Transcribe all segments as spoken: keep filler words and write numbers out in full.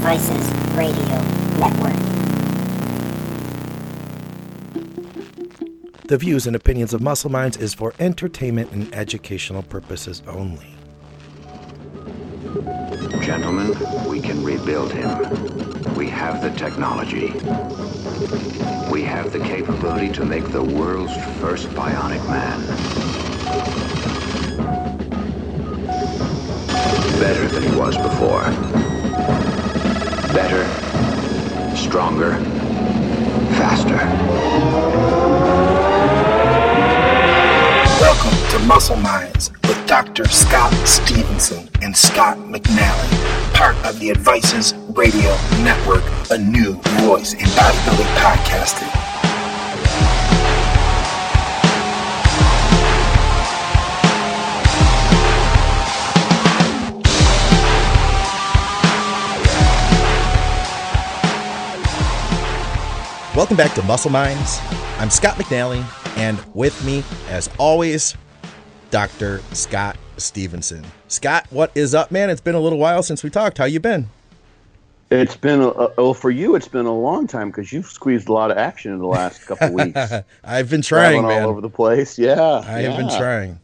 Devices Radio Network. The views and opinions of Muscle Minds is for entertainment and educational purposes only. Gentlemen, we can rebuild him. We have the technology. We have the capability to make the world's first bionic man. Better than he was before. Better, stronger, faster. Welcome to Muscle Minds with Doctor Scott Stevenson and Scott McNally, part of the Advices Radio Network, a new voice in bodybuilding podcasting. Welcome back to Muscle Minds. I'm Scott McNally, and with me, as always, Doctor Scott Stevenson. Scott, what is up, man? It's been a little while since we talked. How you been? It's been, a, well, for you, it's been a long time because you've squeezed a lot of action in the last couple weeks. I've been trying, man. All over the place, yeah. I yeah. have been trying.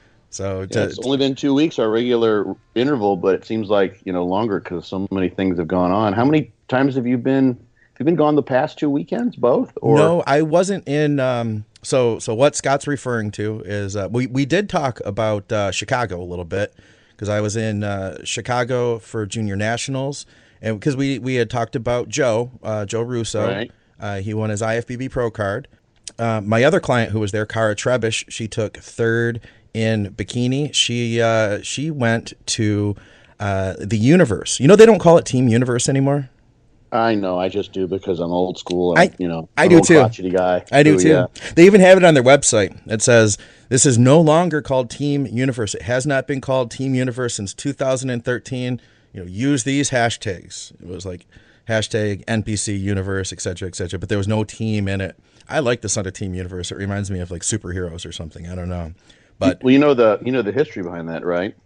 So to, yeah, it's only been two weeks, our regular interval, but it seems like, you know, longer because so many things have gone on. How many times have you been? Have you been gone the past two weekends, both? Or? No, I wasn't in. Um, so, so what Scott's referring to is uh, we we did talk about uh, Chicago a little bit because I was in uh, Chicago for Junior Nationals, and because we we had talked about Joe uh, Joe Russo, right. uh, he won his I F B B Pro card. Uh, my other client who was there, Cara Trebish, she took third in bikini. She uh, she went to uh, the Universe. You know they don't call it Team Universe anymore. I know. I just do because I'm old school. And, I, you know, I I'm do old too. Crotchety guy. I do so, too. Yeah. They even have it on their website. It says, this is no longer called Team Universe. It has not been called Team Universe since two thousand thirteen. You know, use these hashtags. It was like hashtag N P C Universe, et cetera, et cetera. But there was no team in it. I like the sound of Team Universe. It reminds me of like superheroes or something. I don't know. But well, you know the you know the history behind that, right?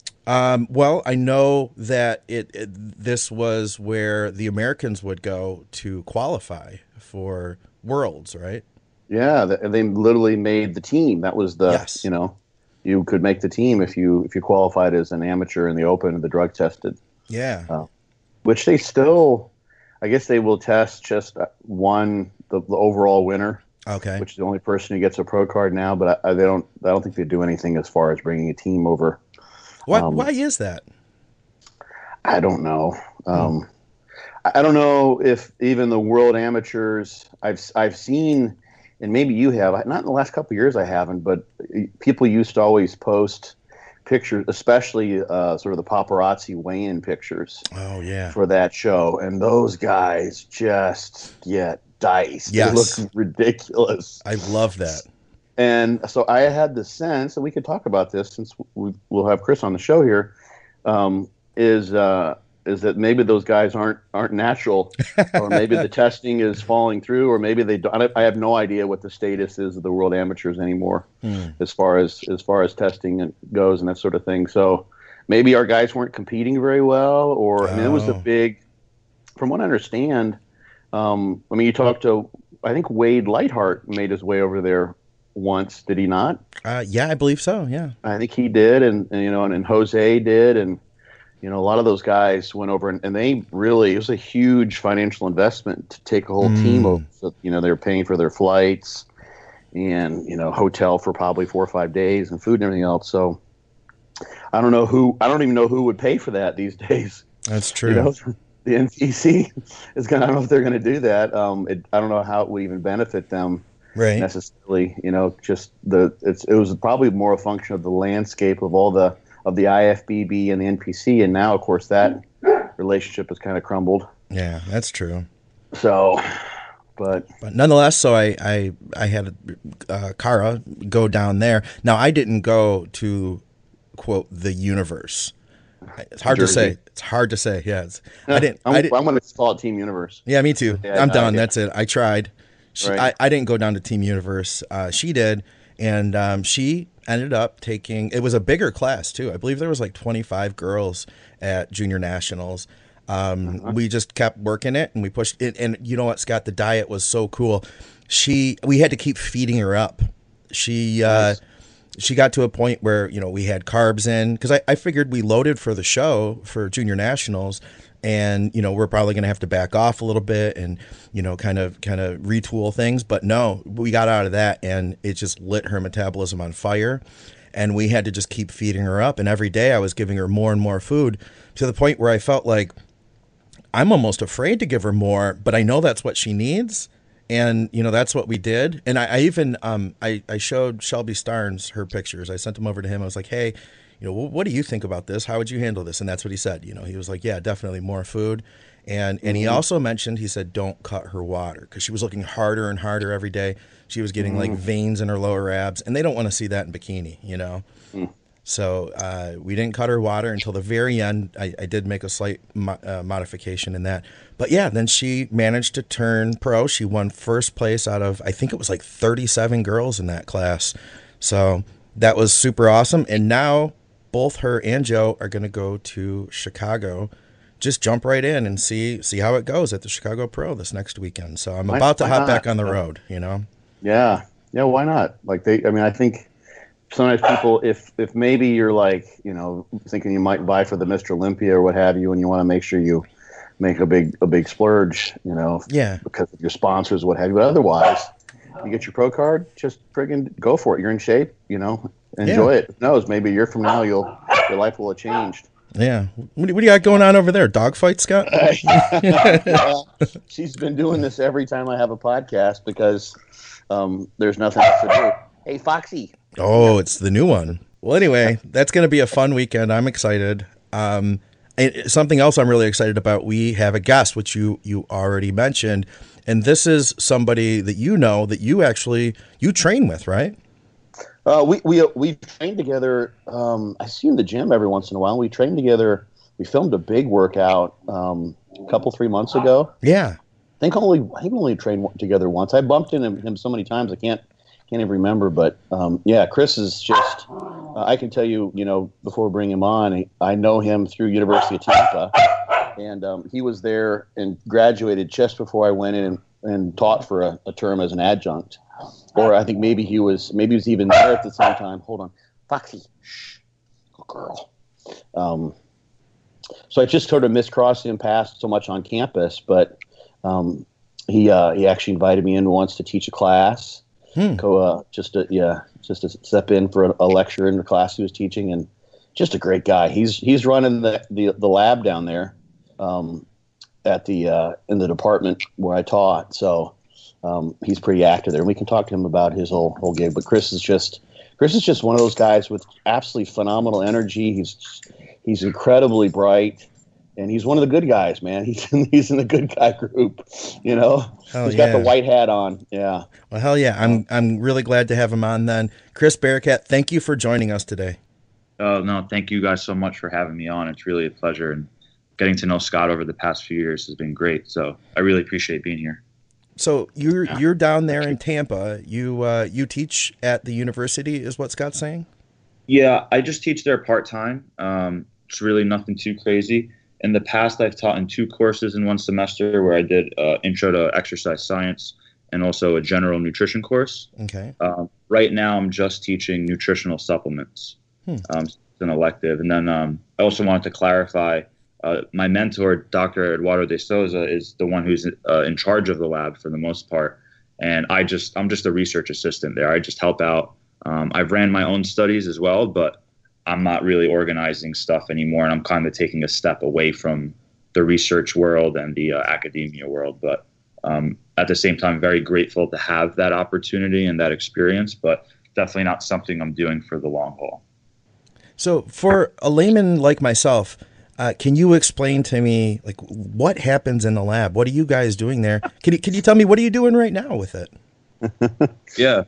Um, well, I know that it, it this was where the Americans would go to qualify for Worlds, right? Yeah, they, they literally made the team. That was the Yes. you know, you could make the team if you if you qualified as an amateur in the open and the drug tested. Yeah. Uh, which they still, I guess they will test just one the, the overall winner. Okay. Which is the only person who gets a pro card now, but I, I, they don't. I don't think they do anything as far as bringing a team over. Why? Um, why is that? I don't know. Um, I, I don't know if even the world amateurs. I've I've seen, and maybe you have. Not in the last couple of years, I haven't. But people used to always post pictures, especially uh, sort of the paparazzi weigh-in pictures. Oh yeah. For that show, and those guys just get diced. Yes. They look ridiculous. I love that. And so I had the sense, and we could talk about this since we, we'll have Chris on the show here, um, is uh, is that maybe those guys aren't aren't natural, or maybe the testing is falling through, or maybe they don't. I have no idea what the status is of the world amateurs anymore, hmm. as far as as far as testing goes and that sort of thing. So maybe our guys weren't competing very well, or I mean, it was a Oh. big, from what I understand. Um, I mean, you talked to, I think Wade Lightheart made his way over there once, did he not? Uh, yeah, I believe so. Yeah. I think he did, and, and you know, and, and Jose did, and you know, a lot of those guys went over, and, and they really, it was a huge financial investment to take a whole Mm. team over. So, you know, they were paying for their flights, and you know, hotel for probably four or five days, and food and everything else. So, I don't know who, I don't even know who would pay for that these days. That's true. You know, the N P C is going to, I don't know if they're going to do that. Um, it, I don't know how it would even benefit them. Right. Necessarily, you know, just the it's it was probably more a function of the landscape of all the of the I F B B and the N P C, and now of course that relationship has kind of crumbled. Yeah, that's true. So, but But nonetheless, so I I I had uh, Cara go down there. Now I didn't go to quote the Universe. It's hard Jersey. to say. It's hard to say. Yeah, it's, I didn't. I'm, I didn't. I'm going to call it Team Universe. Yeah, me too. Yeah, I'm no, done. yeah. That's it. I tried. She, Right. I, I didn't go down to Team Universe. Uh, she did, and um, she ended up taking. It was a bigger class too. I believe there was like twenty-five girls at Junior Nationals. Um, Uh-huh. We just kept working it, and we pushed it. And you know what, Scott? The diet was so cool. She, we had to keep feeding her up. She, uh, she got to a point where, you know, we had carbs in, because I, I figured we loaded for the show for junior nationals, and, you know, we're probably going to have to back off a little bit and, you know, kind of, kind of retool things. But no, we got out of that, and it just lit her metabolism on fire. And we had to just keep feeding her up. And every day I was giving her more and more food, to the point where I felt like I'm almost afraid to give her more, but I know that's what she needs. And, you know, that's what we did. And I, I even, um, I, I showed Shelby Starnes her pictures. I sent them over to him. I was like, hey, you know, what do you think about this? How would you handle this? And that's what he said. You know, he was like, yeah, definitely more food. And, and he also mentioned, he said, don't cut her water, because she was looking harder and harder every day. She was getting like veins in her lower abs, and they don't want to see that in bikini, you know? Mm. So uh, we didn't cut her water until the very end. I, I did make a slight mo- uh, modification in that. But yeah, then she managed to turn pro. She won first place out of, I think it was like thirty-seven girls in that class. So that was super awesome. And now both her and Joe are going to go to Chicago. Just jump right in and see see how it goes at the Chicago Pro this next weekend. So I'm Why- about to why hop not? back on the road, you know? Yeah. Yeah. Why not? Like they, I mean, I think sometimes people, if, if maybe you're like, you know, thinking you might buy for the Mister Olympia or what have you, and you want to make sure you make a big, a big splurge, you know, Yeah. because of your sponsors, what have you. But otherwise, you get your pro card, just friggin' go for it. You're in shape, you know, enjoy Yeah. it. Who knows? Maybe a year from now, you'll, your life will have changed. Yeah. What do, what do you got going on over there? Dogfight, Scott? Well, she's been doing this every time I have a podcast because um, there's nothing else to do. Hey, Foxy. Oh, it's the new one. Well, anyway, that's going to be a fun weekend. I'm excited. Um, and something else I'm really excited about, we have a guest, which you, you already mentioned. And this is somebody that you know that you actually, you train with, right? Uh, we we we trained together. Um, I see you in the gym every once in a while. We trained together. We filmed a big workout um, a couple three months ago. Yeah. I think only I think we only trained together once. I bumped into him so many times I can't can't even remember. But um, yeah, Chris is just. Uh, I can tell you, you know, before we bring him on, I know him through University of Tampa, and um, he was there and graduated just before I went in and, and taught for a, a term as an adjunct. Or I think maybe he was maybe he was even there at the same time. Hold on, Foxy, shh, good girl. Um, so I just sort of miscrossed him past so much on campus, but um, he uh, he actually invited me in once to teach a class. Hmm. Go, uh, just to, yeah, just to step in for a, a lecture in the class he was teaching, and just a great guy. He's he's running the the, the lab down there um, at the uh, in the department where I taught. So. Um, he's pretty active there, and we can talk to him about his whole whole gig. But Chris is just Chris is just one of those guys with absolutely phenomenal energy. He's he's incredibly bright, and he's one of the good guys, man. He's in, he's in the good guy group, you know. Hell he's yeah. got the white hat on. Yeah. Well, hell yeah. I'm I'm really glad to have him on then. Chris Bearcat, thank you for joining us today. Oh, no, thank you guys so much for having me on. It's really a pleasure, and getting to know Scott over the past few years has been great. So I really appreciate being here. So you're you're down there in Tampa. You uh, you teach at the university, is what Scott's saying? Yeah, I just teach there part-time. Um, it's really nothing too crazy. In the past, I've taught in two courses in one semester where I did uh, Intro to Exercise Science and also a general nutrition course. Okay. Um, right now, I'm just teaching nutritional supplements. Hmm. Um, it's an elective. And then um, I also wanted to clarify, uh, my mentor, Doctor Eduardo de Souza, is the one who's uh, in charge of the lab for the most part. And I just, I'm just a research assistant there. I just help out. Um, I've ran my own studies as well, but I'm not really organizing stuff anymore. And I'm kind of taking a step away from the research world and the uh, academia world. But um, at the same time, very grateful to have that opportunity and that experience, but definitely not something I'm doing for the long haul. So for a layman like myself, uh, can you explain to me, like, what happens in the lab? What are you guys doing there? Can you, can you tell me, what are you doing right now with it? Yeah,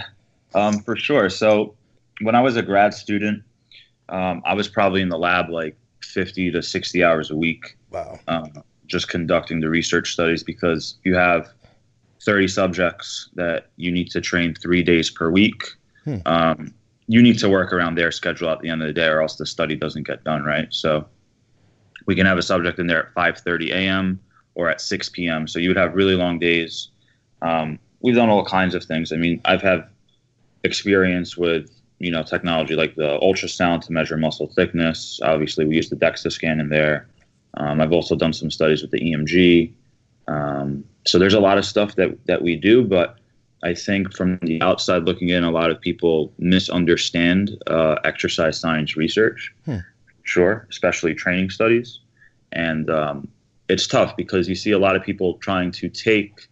um, for sure. So when I was a grad student, um, I was probably in the lab like fifty to sixty hours a week. Wow. Um, just conducting the research studies, because you have thirty subjects that you need to train three days per week. Hmm. Um, you need to work around their schedule at the end of the day, or else the study doesn't get done, right? So we can have a subject in there at five thirty a.m. or at six p.m. So you would have really long days. Um, we've done all kinds of things. I mean, I've had experience with, you know, technology like the ultrasound to measure muscle thickness. Obviously, we use the DEXA scan in there. Um, I've also done some studies with the E M G. Um, so there's a lot of stuff that, that we do, but I think from the outside looking in, a lot of people misunderstand uh, exercise science research. Hmm. Sure, especially training studies. And um, it's tough because you see a lot of people trying to take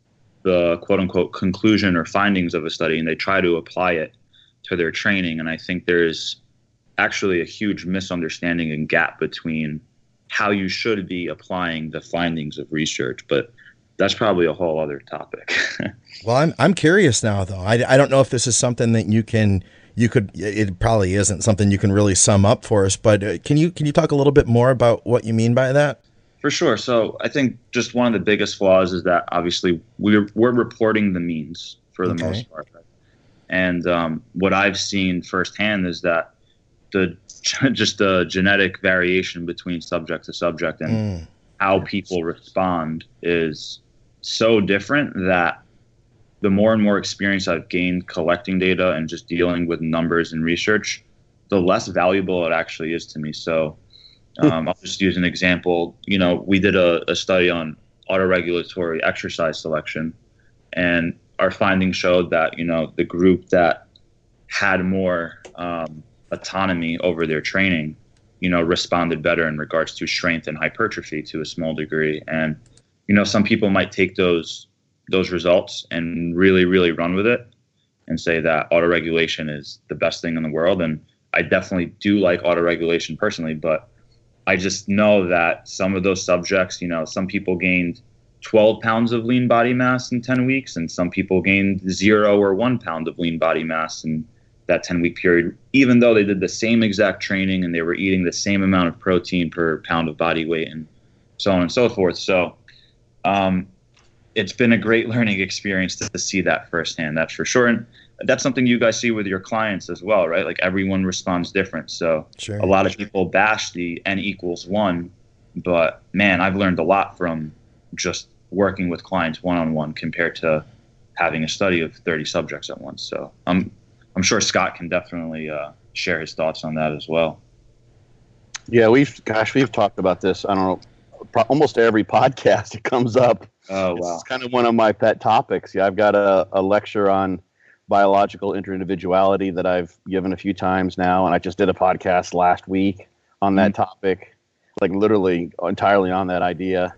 the quote unquote conclusion or findings of a study and they try to apply it to their training. And I think there's actually a huge misunderstanding and gap between how you should be applying the findings of research. But that's probably a whole other topic. Well, I'm I'm curious now, though. I, I don't know if this is something that you can you could. It probably isn't something you can really sum up for us. But uh, can you can you talk a little bit more about what you mean by that? For sure. So I think just one of the biggest flaws is that obviously we're we're reporting the means for the okay. most part, and um, what I've seen firsthand is that the just the genetic variation between subject to subject and mm. how people respond is so different that the more and more experience I've gained collecting data and just dealing with numbers and research, the less valuable it actually is to me. So um, I'll just use an example. You know, we did a, a study on autoregulatory exercise selection, and our findings showed that, you know, the group that had more um, autonomy over their training, you know, responded better in regards to strength and hypertrophy to a small degree. And, you know, some people might take those those results and really, really run with it and say that autoregulation is the best thing in the world. And I definitely do like autoregulation personally, but I just know that some of those subjects, you know, some people gained twelve pounds of lean body mass in ten weeks, and some people gained zero or one pound of lean body mass in that ten week period, even though they did the same exact training and they were eating the same amount of protein per pound of body weight and so on and so forth. So um, it's been a great learning experience to, to see that firsthand, that's for sure. And that's something you guys see with your clients as well, right? Like everyone responds different. So sure. a lot of people bash the N equals one, but man, I've learned a lot from just working with clients one-on-one compared to having a study of thirty subjects at once. So I'm, I'm sure Scott can definitely uh, share his thoughts on that as well. Yeah, we've, gosh, we've talked about this. I don't know, pro- almost every podcast it comes up. Oh, wow. It's kind of one of my pet topics. Yeah, I've got a, a lecture on biological interindividuality that I've given a few times now, and I just did a podcast last week on that mm-hmm. topic, like literally entirely on that idea.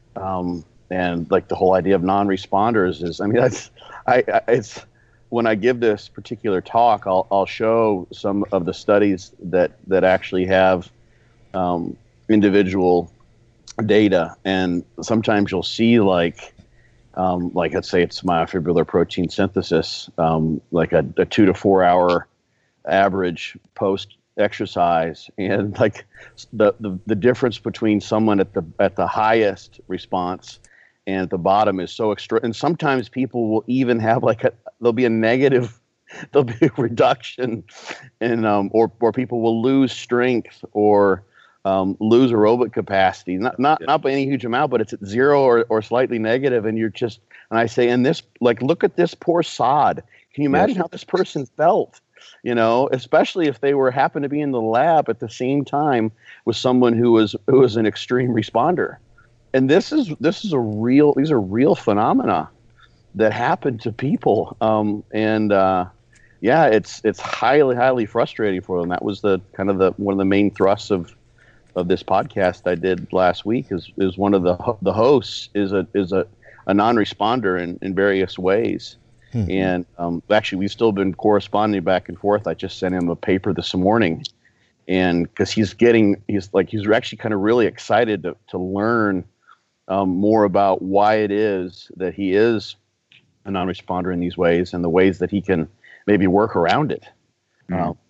Um, and like the whole idea of non-responders is, I mean, that's, I, I it's, when I give this particular talk, I'll I'll show some of the studies that that actually have um, individual data, and sometimes you'll see like um, like let's say it's myofibrillar protein synthesis, um, like a, a two to four hour average post exercise, and like the, the the difference between someone at the at the highest response and at the bottom is so extra. And sometimes people will even have like a, there'll be a negative, there'll be a reduction in, um, or, or people will lose strength or um, lose aerobic capacity. Not, not, not by any huge amount, but it's at zero or, or slightly negative. And you're just, and I say, and this, like, look at this poor sod. Can you imagine yes. how this person felt? You know, especially if they were happened to be in the lab at the same time with someone who was, who was an extreme responder. And this is this is a real these are real phenomena that happen to people, um, and uh, yeah, it's it's highly highly frustrating for them. That was the kind of the one of the main thrusts of of this podcast I did last week. Is is one of the the hosts is a is a, a non-responder in, in various ways, mm-hmm. and um, actually we've still been corresponding back and forth. I just sent him a paper this morning, and because he's getting he's like he's actually kind of really excited to to learn. Um, more about why it is that he is a non-responder in these ways and the ways that he can maybe work around it. Mm-hmm. Um,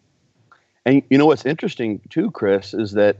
and you know what's interesting too, Chris, is that,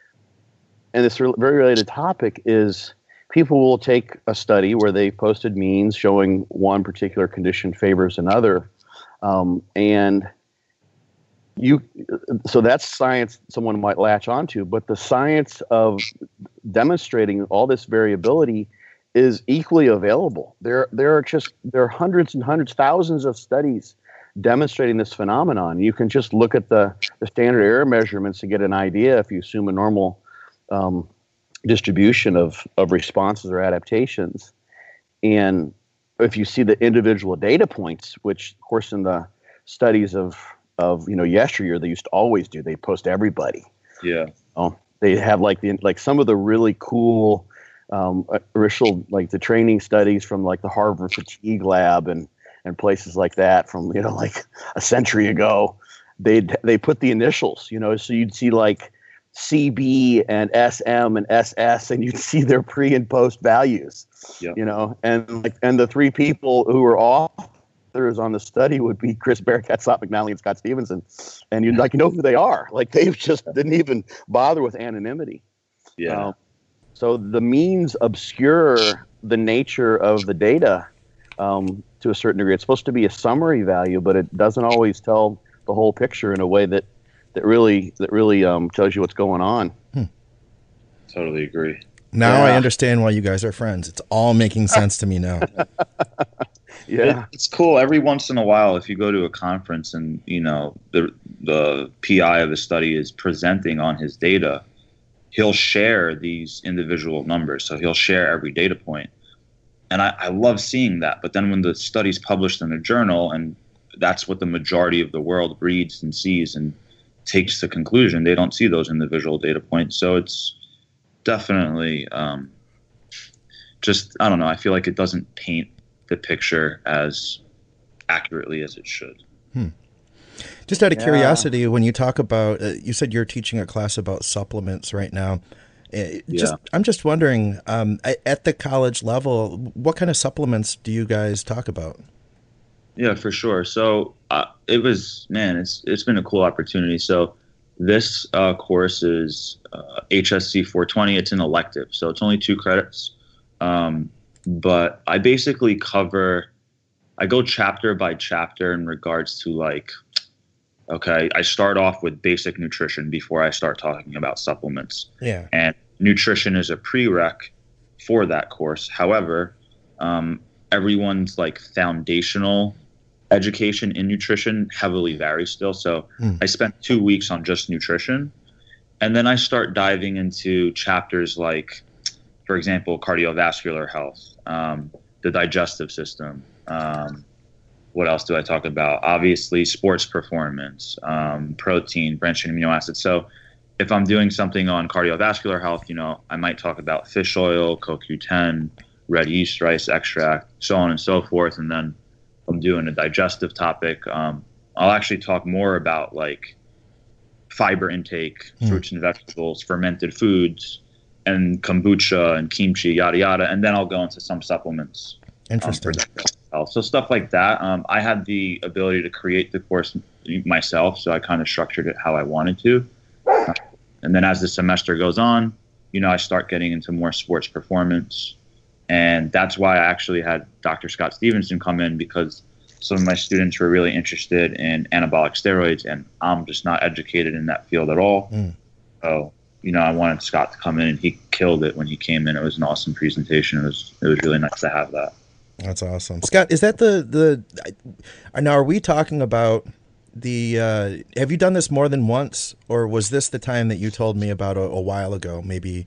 and this re- very related topic is people will take a study where they posted means showing one particular condition favors another, um, and you so that's science someone might latch onto, but the science of demonstrating all this variability is equally available. There there are just there are hundreds and hundreds, thousands of studies demonstrating this phenomenon. You can just look at the, the standard error measurements to get an idea if you assume a normal um, distribution of, of responses or adaptations. And if you see the individual data points, which of course in the studies of of you know yesteryear they used to always do, they post everybody. Yeah. Oh, they have like the like some of the really cool um, initial like the training studies from like the Harvard Fatigue Lab and and places like that from you know like a century ago. They they put the initials, you know, so you'd see like C B and S M and S S, and you'd see their pre and post values. Yep. You know, and like and the three people who were authors on the study would be Chris Bearcat, Scott McNally, and Scott Stevenson, and you'd like you know who they are. Like they just didn't even bother with anonymity. Yeah. Um, so the means obscure the nature of the data um, to a certain degree. It's supposed to be a summary value, but it doesn't always tell the whole picture in a way that that really that really um, tells you what's going on. Hmm. Totally agree. Now Yeah. I understand why you guys are friends. It's all making sense to me now. Yeah. It, it's cool every once in a while if you go to a conference and you know the the P I of the study is presenting on his data, he'll share these individual numbers. So he'll share every data point. And I, I love seeing that. But then when the study's published in a journal, and that's what the majority of the world reads and sees and takes the conclusion, they don't see those individual data points. So it's definitely um, just, I don't know, I feel like it doesn't paint the picture as accurately as it should. Hmm. Just out of Yeah. curiosity, when you talk about, uh, you said you're teaching a class about supplements right now. Uh, just, Yeah. I'm just wondering, um, a- at the college level, what kind of supplements do you guys talk about? Yeah, for sure. So uh, it was, man, it's it's been a cool opportunity. So this uh, course is uh, H S C four twenty. It's an elective, so it's only two credits. Um, but I basically cover, I go chapter by chapter in regards to like, okay, I start off with basic nutrition before I start talking about supplements. Yeah. And nutrition is a prereq for that course. However, um, everyone's like foundational education in nutrition heavily varies still. So Mm. I spent two weeks on just nutrition. And then I start diving into chapters like, for example, cardiovascular health, um, the digestive system. Um, what else do I talk about? Obviously, sports performance, um, protein, branched chain amino acids. So if I'm doing something on cardiovascular health, you know, I might talk about fish oil, C O Q ten, red yeast rice extract, so on and so forth. And then if I'm doing a digestive topic, um, I'll actually talk more about like fiber intake, Mm. fruits and vegetables, fermented foods, and kombucha and kimchi, yada, yada. And then I'll go into some supplements. Um, for Interesting. digestive health. So stuff like that. Um, I had the ability to create the course myself, so I kind of structured it how I wanted to. Uh, and then as the semester goes on, you know, I start getting into more sports performance. And that's why I actually had Doctor Scott Stevenson come in, because some of my students were really interested in anabolic steroids, and I'm just not educated in that field at all. Mm. So, you know, I wanted Scott to come in, and he killed it when he came in. It was an awesome presentation. It was it was really nice to have that. That's awesome. Scott, is that the, the, I- now are we talking about the, uh, have you done this more than once, or was this the time that you told me about a, a while ago, maybe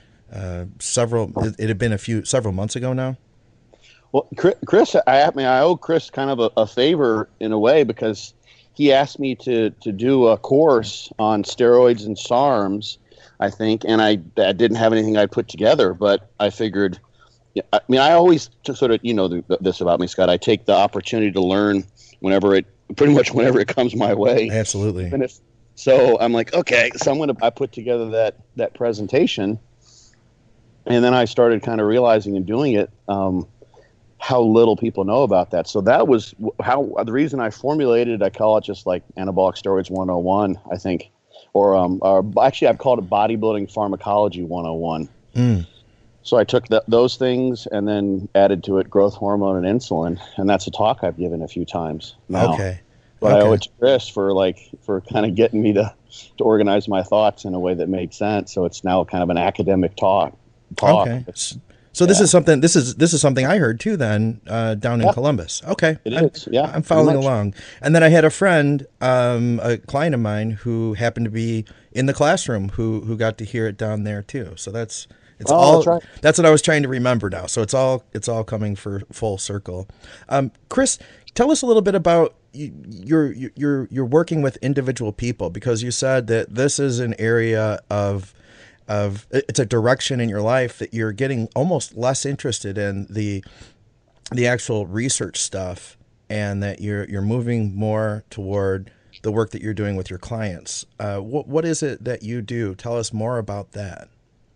uh, several, it, it had been a few, several months ago now? Well, Chris, Chris I, I mean, I owe Chris kind of a, a favor in a way, because he asked me to, to do a course on steroids and SARMs, I think, and I, I didn't have anything I'd put together, but I figured, yeah, I mean, I always t- sort of, you know, th- this about me, Scott. I take the opportunity to learn whenever it, pretty much whenever it comes my way. Absolutely. And if, so I'm like, okay, so I'm gonna, I put together that that presentation, and then I started kind of realizing and doing it, um, how little people know about that. So that was w- how the reason I formulated. I call it just like anabolic steroids one oh one, I think, or um, or actually I've called it bodybuilding pharmacology one oh one. Mm. So I took th- those things and then added to it growth hormone and insulin, and that's a talk I've given a few times now. Okay. but I Okay. owe it to Chris for like for kind of getting me to to organize my thoughts in a way that made sense. So it's now kind of an academic talk. Talk. Okay. S- So this Yeah. is something. This is this is something I heard too. Then uh, down in Yeah. Columbus. Okay, It I'm, is, yeah, I'm pretty following much. along. And then I had a friend, um, a client of mine, who happened to be in the classroom who who got to hear it down there too. So that's it's Oh, all. that's right. That's what I was trying to remember now. So it's all it's all coming for full circle. Um, Chris, tell us a little bit about you, you're you're you're working with individual people, because you said that this is an area of of it's a direction in your life that you're getting almost less interested in the the actual research stuff, and that you're you're moving more toward the work that you're doing with your clients. Uh, what what is it that you do? Tell us more about that.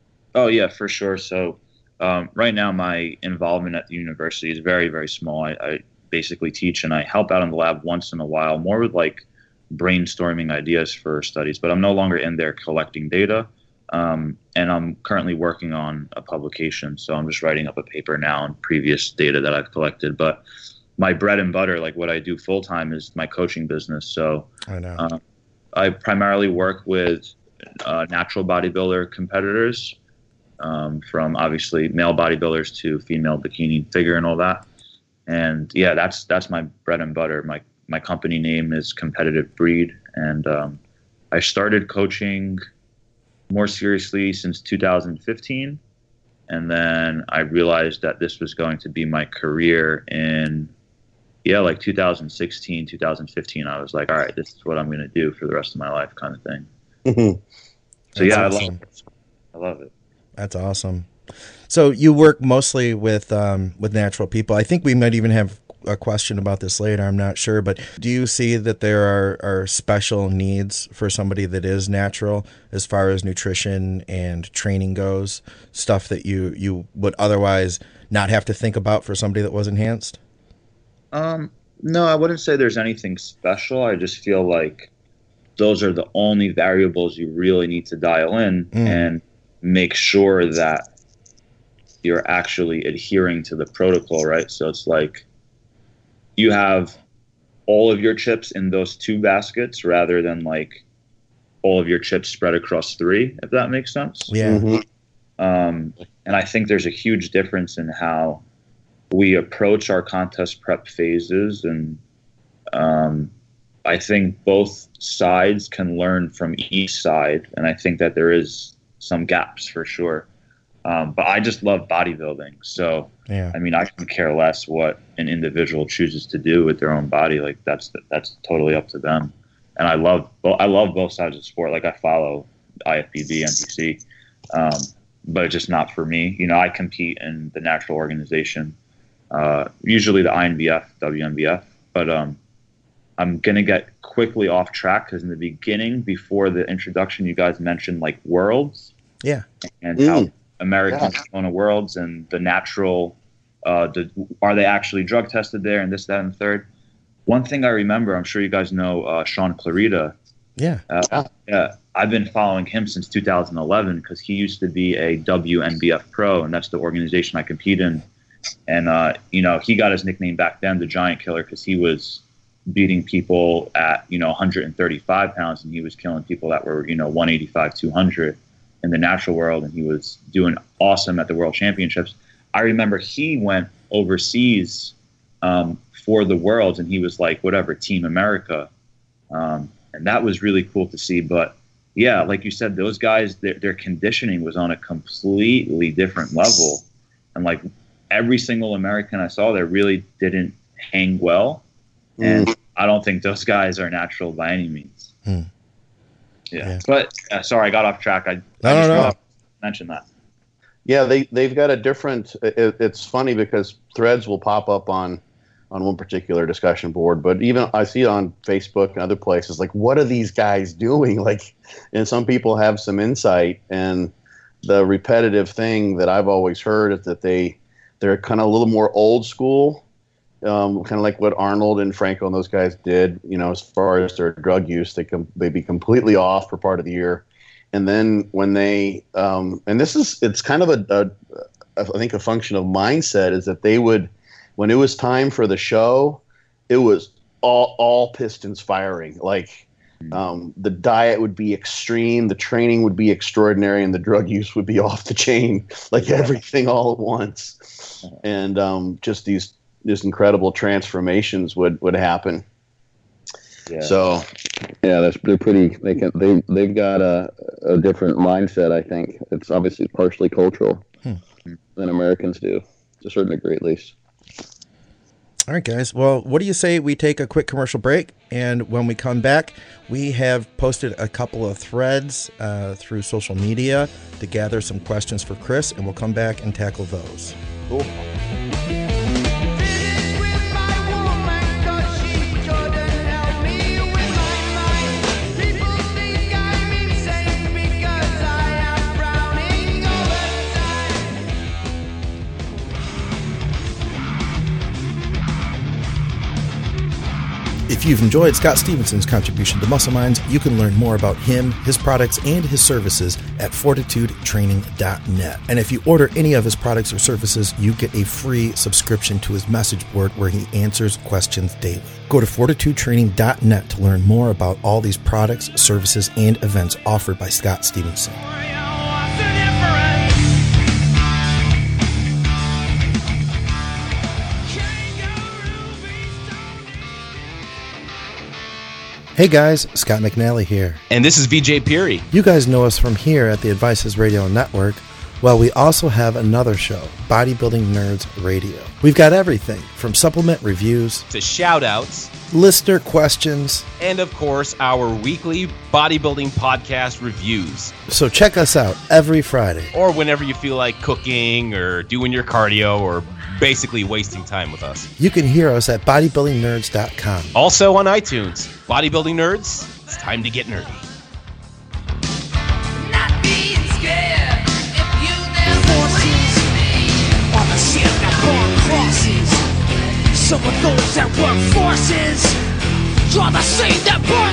Oh yeah, for sure. So um, right now my involvement at the university is very, very small. I, I basically teach and I help out in the lab once in a while, more with like brainstorming ideas for studies, but I'm no longer in there collecting data. Um, and I'm currently working on a publication. So I'm just writing up a paper now on previous data that I've collected. But my bread and butter, like what I do full time, is my coaching business. So I know. uh, I primarily work with uh, natural bodybuilder competitors, um, from obviously male bodybuilders to female bikini figure and all that. And yeah, that's that's my bread and butter. My my company name is Competitive Breed, and um, I started coaching more seriously since two thousand fifteen, and then I realized that this was going to be my career in yeah like two thousand sixteen, two thousand fifteen. I was like, all right, this is what I'm going to do for the rest of my life, kind of thing. Mhm. So yeah, That's I love awesome. it. I love it. That's awesome. So you work mostly with um, with natural people. I think we might even have a question about this later. I'm not sure, but do you see that there are, are special needs for somebody that is natural as far as nutrition and training goes? Stuff that you, you would otherwise not have to think about for somebody that was enhanced? Um, no, I wouldn't say there's anything special. I just feel like those are the only variables you really need to dial in Mm. and make sure that you're actually adhering to the protocol, right? So it's like you have all of your chips in those two baskets rather than like all of your chips spread across three, if that makes sense. Yeah. Mhm. Um, and I think there's a huge difference in how we approach our contest prep phases. And um, I think both sides can learn from each side. And I think that there is some gaps for sure. Um, but I just love bodybuilding. So, Yeah. I mean, I can care less what an individual chooses to do with their own body. Like that's, that's totally up to them. And I love, bo- I love both sides of sport. Like I follow I F B B, N B C, um, but it's just not for me. You know, I compete in the natural organization, uh, usually the I N B F, W N B F, but um, I'm going to get quickly off track because in the beginning, before the introduction, you guys mentioned like worlds Yeah. and Mm. how Americans go to worlds and the natural, uh, the, are they actually drug tested there and this, that, and the third. One thing I remember, I'm sure you guys know uh, Sean Clarita. Yeah. Uh, Yeah. yeah, I've been following him since two thousand eleven because he used to be a W N B F pro, and that's the organization I compete in. And uh, you know, he got his nickname back then, the Giant Killer, because he was beating people at you know one hundred thirty-five pounds, and he was killing people that were you know one eighty-five, two hundred in the natural world, and he was doing awesome at the World Championships. I remember he went overseas um, for the Worlds, and he was like, whatever, Team America. Um, and that was really cool to see. But yeah, like you said, those guys, their, their conditioning was on a completely different level. And like every single American I saw there really didn't hang well. And Mm. I don't think those guys are natural by any means. Hmm. Yeah. Yeah. But uh, sorry, I got off track. I, No, I just no, no. wanted to mention that. Yeah, they they've got a different. It, it's funny because threads will pop up on on one particular discussion board, but even I see it on Facebook and other places. Like, what are these guys doing? Like, and some people have some insight. And the repetitive thing that I've always heard is that they they're kind of a little more old school, um, kind of like what Arnold and Franco and those guys did. You know, as far as their drug use, they com- they be completely off for part of the year. And then when they, um, and this is, it's kind of a, a, I think a function of mindset is that they would, when it was time for the show, it was all all pistons firing. Like um, the diet would be extreme, the training would be extraordinary, and the drug use would be off the chain. Like everything all at once, and um, just these these incredible transformations would would happen. Yeah. So, yeah, that's they're pretty. They can they they've got a, a different mindset. I think it's obviously partially cultural Hmm. than Americans do, to a certain degree at least. All right, guys. Well, what do you say we take a quick commercial break? And when we come back, we have posted a couple of threads uh, through social media to gather some questions for Chris, and we'll come back and tackle those. cool. If you've enjoyed Scott Stevenson's contribution to Muscle Minds, you can learn more about him, his products, and his services at fortitude training dot net. And if you order any of his products or services, you get a free subscription to his message board where he answers questions daily. Go to fortitude training dot net to learn more about all these products, services, and events offered by Scott Stevenson. Hey guys, Scott McNally here. And this is V J Peary. You guys know us from here at the Advices Radio Network. Well, we also have another show, Bodybuilding Nerds Radio. We've got everything from supplement reviews To shout outs. listener questions. And of course, our weekly bodybuilding podcast reviews. So check us out every Friday. Or whenever you feel like cooking or doing your cardio or basically wasting time with us. You can hear us at bodybuilding nerds dot com. Also on iTunes. Bodybuilding Nerds, it's time to get nerdy. Not being scared if you never on the ship that born crosses. Some of those that work forces draw the same that burn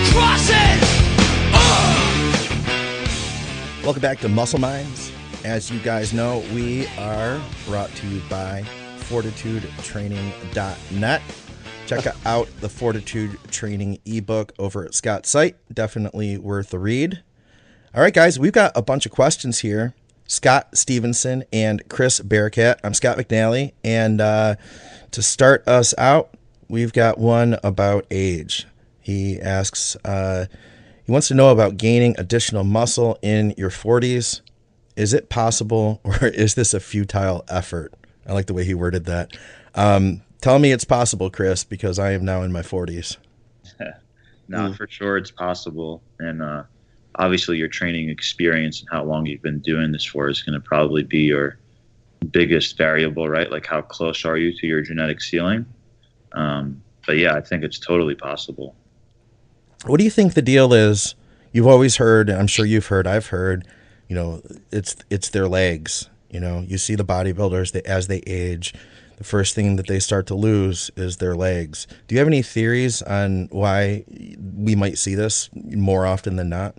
crosses. Welcome back to Muscle Minds. As you guys know, we are brought to you by fortitude training dot net. Check out the Fortitude Training ebook over at Scott's site. Definitely worth a read. All right, guys, we've got a bunch of questions here. Scott Stevenson and Chris Bearcat. I'm Scott McNally. And uh, to start us out, we've got one about age. He asks, uh, he wants to know about gaining additional muscle in your forties. Is it possible, or is this a futile effort? I like the way he worded that. Um, tell me it's possible, Chris, because I am now in my forties. No, Mm. for sure it's possible. And uh, obviously your training experience and how long you've been doing this for is going to probably be your biggest variable, right? Like how close are you to your genetic ceiling? Um, but yeah, I think it's totally possible. What do you think the deal is? You've always heard, and I'm sure you've heard, I've heard, you know, it's it's their legs. You know, you see the bodybuilders, they, as they age, the first thing that they start to lose is their legs. Do you have any theories on why we might see this more often than not?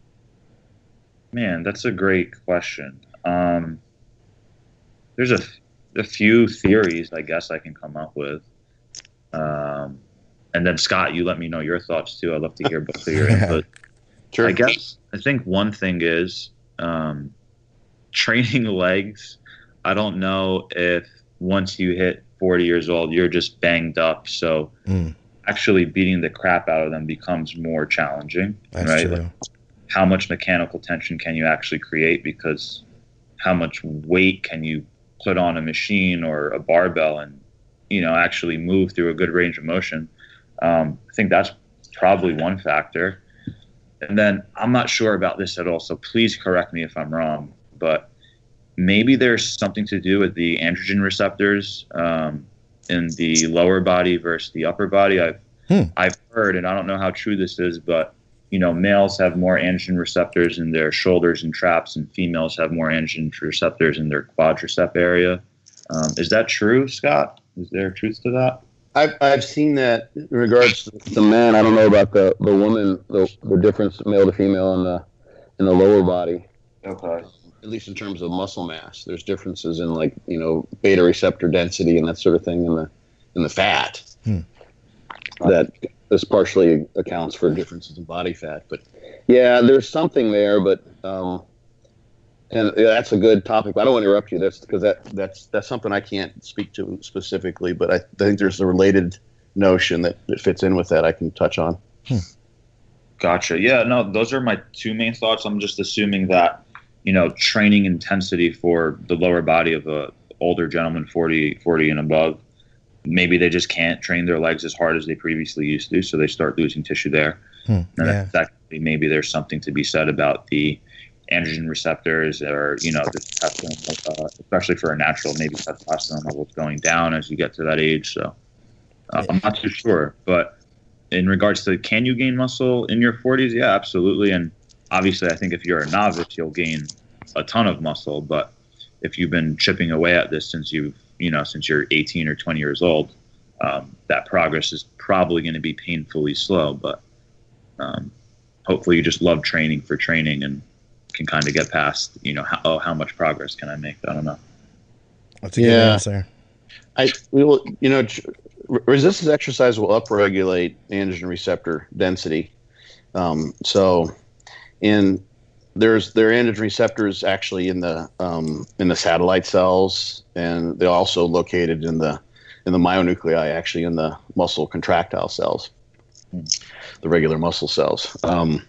Man, that's a great question. Um, there's a, a few theories, I guess, I can come up with. Um, and then, Scott, you let me know your thoughts, too. I'd love to hear both of your input. Sure. I guess I think one thing is um, training legs. I don't know if once you hit forty years old, you're just banged up. So Mm. actually beating the crap out of them becomes more challenging. That's right? true. Like, how much mechanical tension can you actually create? Because how much weight can you put on a machine or a barbell and, you know, actually move through a good range of motion? Um, I think that's probably one factor. And then I'm not sure about this at all, so please correct me if I'm wrong, but maybe there's something to do with the androgen receptors um, in the lower body versus the upper body. I've Hmm. I've heard, and I don't know how true this is, but you know, males have more androgen receptors in their shoulders and traps, and females have more androgen receptors in their quadricep area. Um, is that true, Scott? Is there truth to that? I've I've seen that in regards to The man, I don't know about the, the woman, the, the difference male to female in the in the lower body. Okay. At least in terms of muscle mass, there's differences in like you know beta receptor density and that sort of thing in the in the fat. Hmm. that this partially accounts for differences in body fat. But yeah, there's something there, but um, and yeah, that's a good topic. But I don't want to interrupt you. That's because that that's that's something I can't speak to specifically. But I, I think there's a related notion that, that fits in with that I can touch on. Hmm. Gotcha. Yeah, no, those are my two main thoughts. I'm just assuming that, you know, training intensity for the lower body of a older gentleman, forty, forty and above, maybe they just can't train their legs as hard as they previously used to, so they start losing tissue there. Hmm. And Yeah. secondly, maybe there's something to be said about the androgen receptors, or, you know, the testosterone, uh, especially for a natural, maybe testosterone levels going down as you get to that age. So uh, I'm not too sure, but in regards to can you gain muscle in your forties? Yeah, absolutely. And obviously, I think if you're a novice, you'll gain a ton of muscle. But if you've been chipping away at this since you've, you know, since you're eighteen or twenty years old, um, that progress is probably going to be painfully slow. But um, hopefully, you just love training for training and can kind of get past, you know, how, oh, how much progress can I make? I don't know. That's a good Yeah. answer. I we will, you know, tr- resistance exercise will upregulate androgen receptor density. Um, so, in there's there are androgen receptors actually in the um, in the satellite cells, and they're also located in the in the myonuclei, actually in the muscle contractile cells, the regular muscle cells. Um,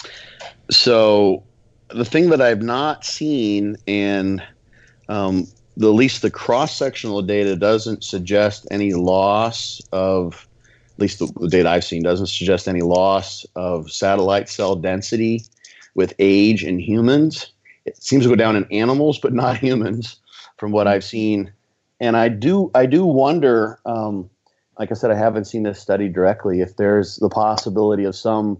so, the thing that I've not seen, and um, the, at least the cross-sectional data doesn't suggest any loss of, at least the, the data I've seen doesn't suggest any loss of satellite cell density with age in humans. It seems to go down in animals, but not humans, from what I've seen. And I do, I do wonder, um, like I said, I haven't seen this study directly, if there's the possibility of some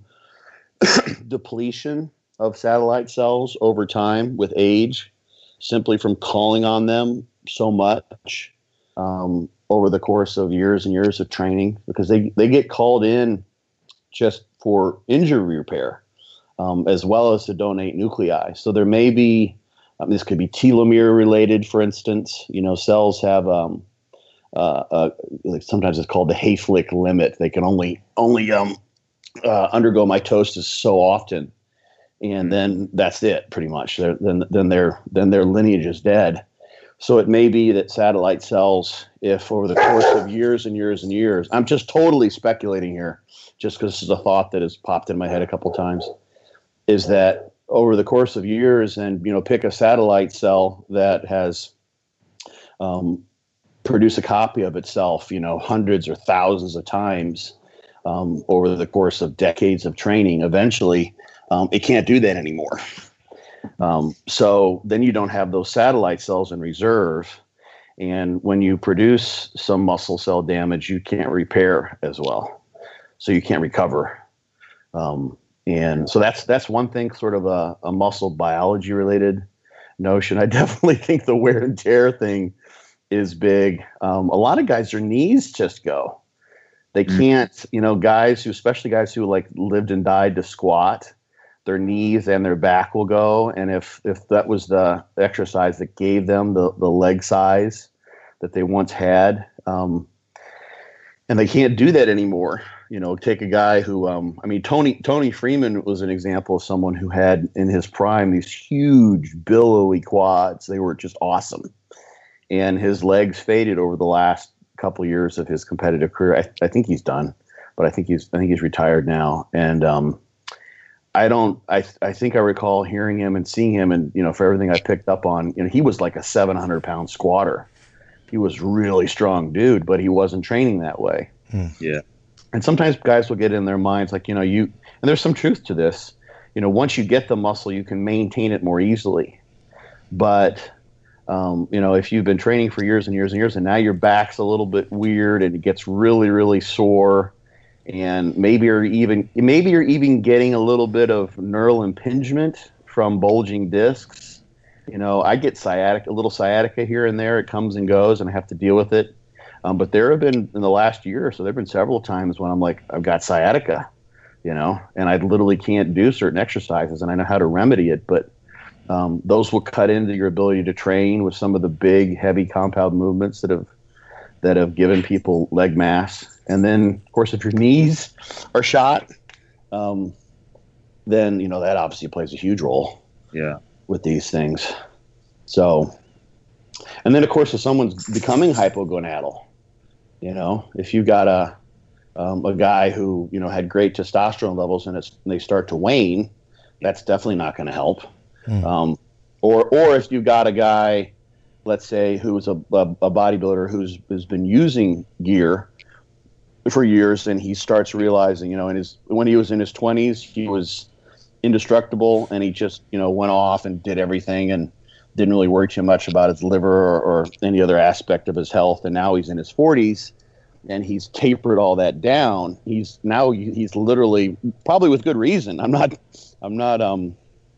depletion of satellite cells over time with age, simply from calling on them so much um, over the course of years and years of training, because they, they get called in just for injury repair, um, as well as to donate nuclei. So there may be, um, this could be telomere related, for instance. You know, cells have, um, uh, uh, like sometimes it's called the Hayflick limit. They can only, only um, uh, undergo mitosis so often. And then that's it, pretty much. They're, then, then their then their lineage is dead. So it may be that satellite cells, if over the course of years and years and years, I'm just totally speculating here, just because this is a thought that has popped in my head a couple times, is that over the course of years, and you know, pick a satellite cell that has um, produced a copy of itself, you know, hundreds or thousands of times um, over the course of decades of training, eventually. Um, it can't do that anymore. Um, so then you don't have those satellite cells in reserve. And when you produce some muscle cell damage, you can't repair as well. So you can't recover. Um, and so that's that's one thing, sort of a, a muscle biology related notion. I definitely think the wear and tear thing is big. Um, a lot of guys, their knees just go. They can't, you know, guys who, especially guys who like lived and died to squat, their knees and their back will go. And if, if that was the exercise that gave them the, the leg size that they once had, um, and they can't do that anymore. You know, take a guy who, um, I mean, Tony, Tony Freeman was an example of someone who had in his prime these huge billowy quads. They were just awesome. And his legs faded over the last couple of years of his competitive career. I, I think he's done, but I think he's, I think he's retired now. And, um, I don't, I, I think I recall hearing him and seeing him, and, you know, for everything I picked up on, you know, he was like a seven hundred pound squatter. He was really strong dude, but he wasn't training that way. Hmm. Yeah. And sometimes guys will get in their minds, like, you know, you, and there's some truth to this, you know, once you get the muscle, you can maintain it more easily. But, um, you know, if you've been training for years and years and years, and now your back's a little bit weird and it gets really, really sore, and maybe you're even maybe you're even getting a little bit of neural impingement from bulging discs. You know, I get sciatica, a little sciatica here and there. It comes and goes, and I have to deal with it. Um, but there have been, in the last year or so, there have been several times when I'm like, I've got sciatica, you know, and I literally can't do certain exercises, and I know how to remedy it. But um, those will cut into your ability to train with some of the big, heavy compound movements that have that have given people leg mass And then, of course, if your knees are shot, um, then, you know, that obviously plays a huge role Yeah. with these things. So, and then, of course, if someone's becoming hypogonadal, you know, if you've got a, um, a guy who, you know, had great testosterone levels and, it's, and they start to wane, that's definitely not going to help. Mm. Um, or, or if you've got a guy, let's say, who's a, a, a bodybuilder who's has been using gear for years, and he starts realizing, you know, in his when he was in his twenties, he was indestructible, and he just, you know, went off and did everything and didn't really worry too much about his liver or, or any other aspect of his health. And now he's in his forties, and he's tapered all that down. He's now he's literally, probably with good reason. I'm not, I'm not um,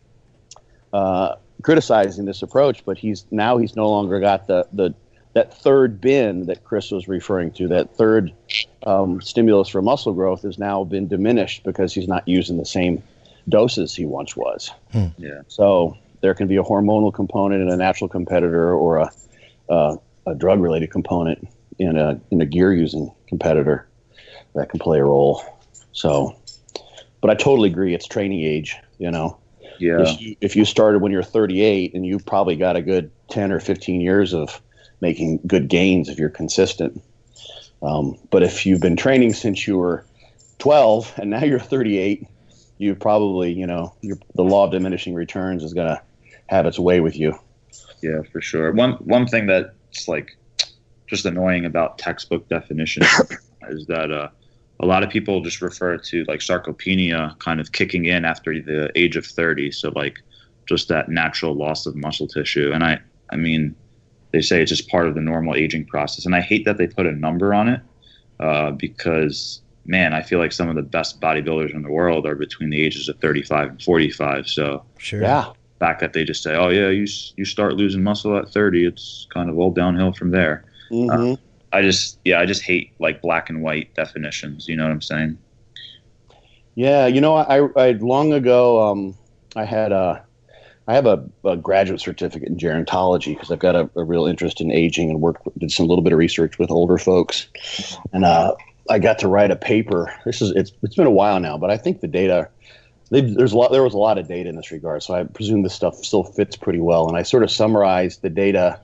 uh, criticizing this approach, but he's now he's no longer got the the that third bin that Chris was referring to. That third um, stimulus for muscle growth has now been diminished because he's not using the same doses he once was. Hmm. Yeah. So there can be a hormonal component in a natural competitor, or a uh, a drug related component in a in a gear using competitor that can play a role. So, but I totally agree. It's training age, you know. Yeah. If you, if you started when you're thirty-eight, and you've probably got a good ten or fifteen years of making good gains if you're consistent. Um, but if you've been training since you were twelve and now you're thirty-eight, you probably, you know, you're, the law of diminishing returns is going to have its way with you. Yeah, for sure. One one thing that's like just annoying about textbook definitions is that uh, a lot of people just refer to like sarcopenia kind of kicking in after the age of thirty. So like just that natural loss of muscle tissue. And I, I mean, they say it's just part of the normal aging process. And I hate that they put a number on it uh, because, man, I feel like some of the best bodybuilders in the world are between the ages of thirty-five and forty-five. So Sure. Yeah. the fact that they just say, oh, yeah, you you start losing muscle at thirty, it's kind of all downhill from there. Mm-hmm. Uh, I just, yeah, I just hate like black and white definitions. You know what I'm saying? Yeah, you know, I, I long ago, um, I had a, I have a, a graduate certificate in gerontology because I've got a, a real interest in aging and worked, did some little bit of research with older folks, and uh, I got to write a paper. This is it's it's been a while now, but I think the data, there's a lot, there was a lot of data in this regard, so I presume this stuff still fits pretty well. And I sort of summarized the data,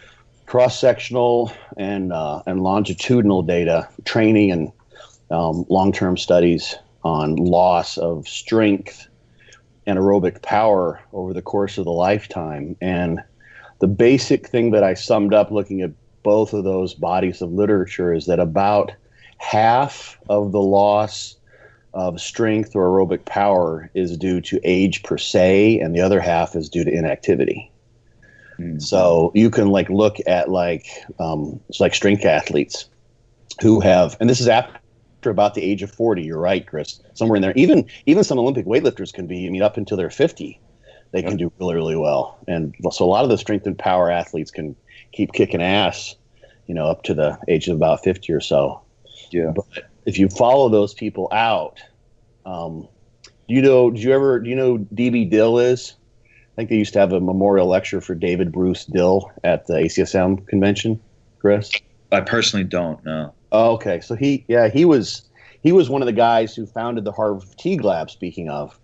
cross-sectional and uh, and longitudinal data, training and um, long-term studies on loss of strength and aerobic power over the course of the lifetime. And the basic thing that I summed up looking at both of those bodies of literature is that about half of the loss of strength or aerobic power is due to age per se, and the other half is due to inactivity. Mm-hmm. So you can like look at like um, it's like strength athletes who have, and this is after about the age of forty. You're right, Chris. Somewhere in there, even even some Olympic weightlifters can be. I mean, up until they're fifty, they yep. can do really really well. And so a lot of the strength and power athletes can keep kicking ass, you know, up to the age of about fifty or so. Yeah. But if you follow those people out, um, do you know? Do you ever? Do you know who D B Dill is? I think they used to have a memorial lecture for David Bruce Dill at the A C S M convention. Chris, I personally don't know. Oh, okay. So he, yeah, he was he was one of the guys who founded the Harvard Fatigue Lab. Speaking of,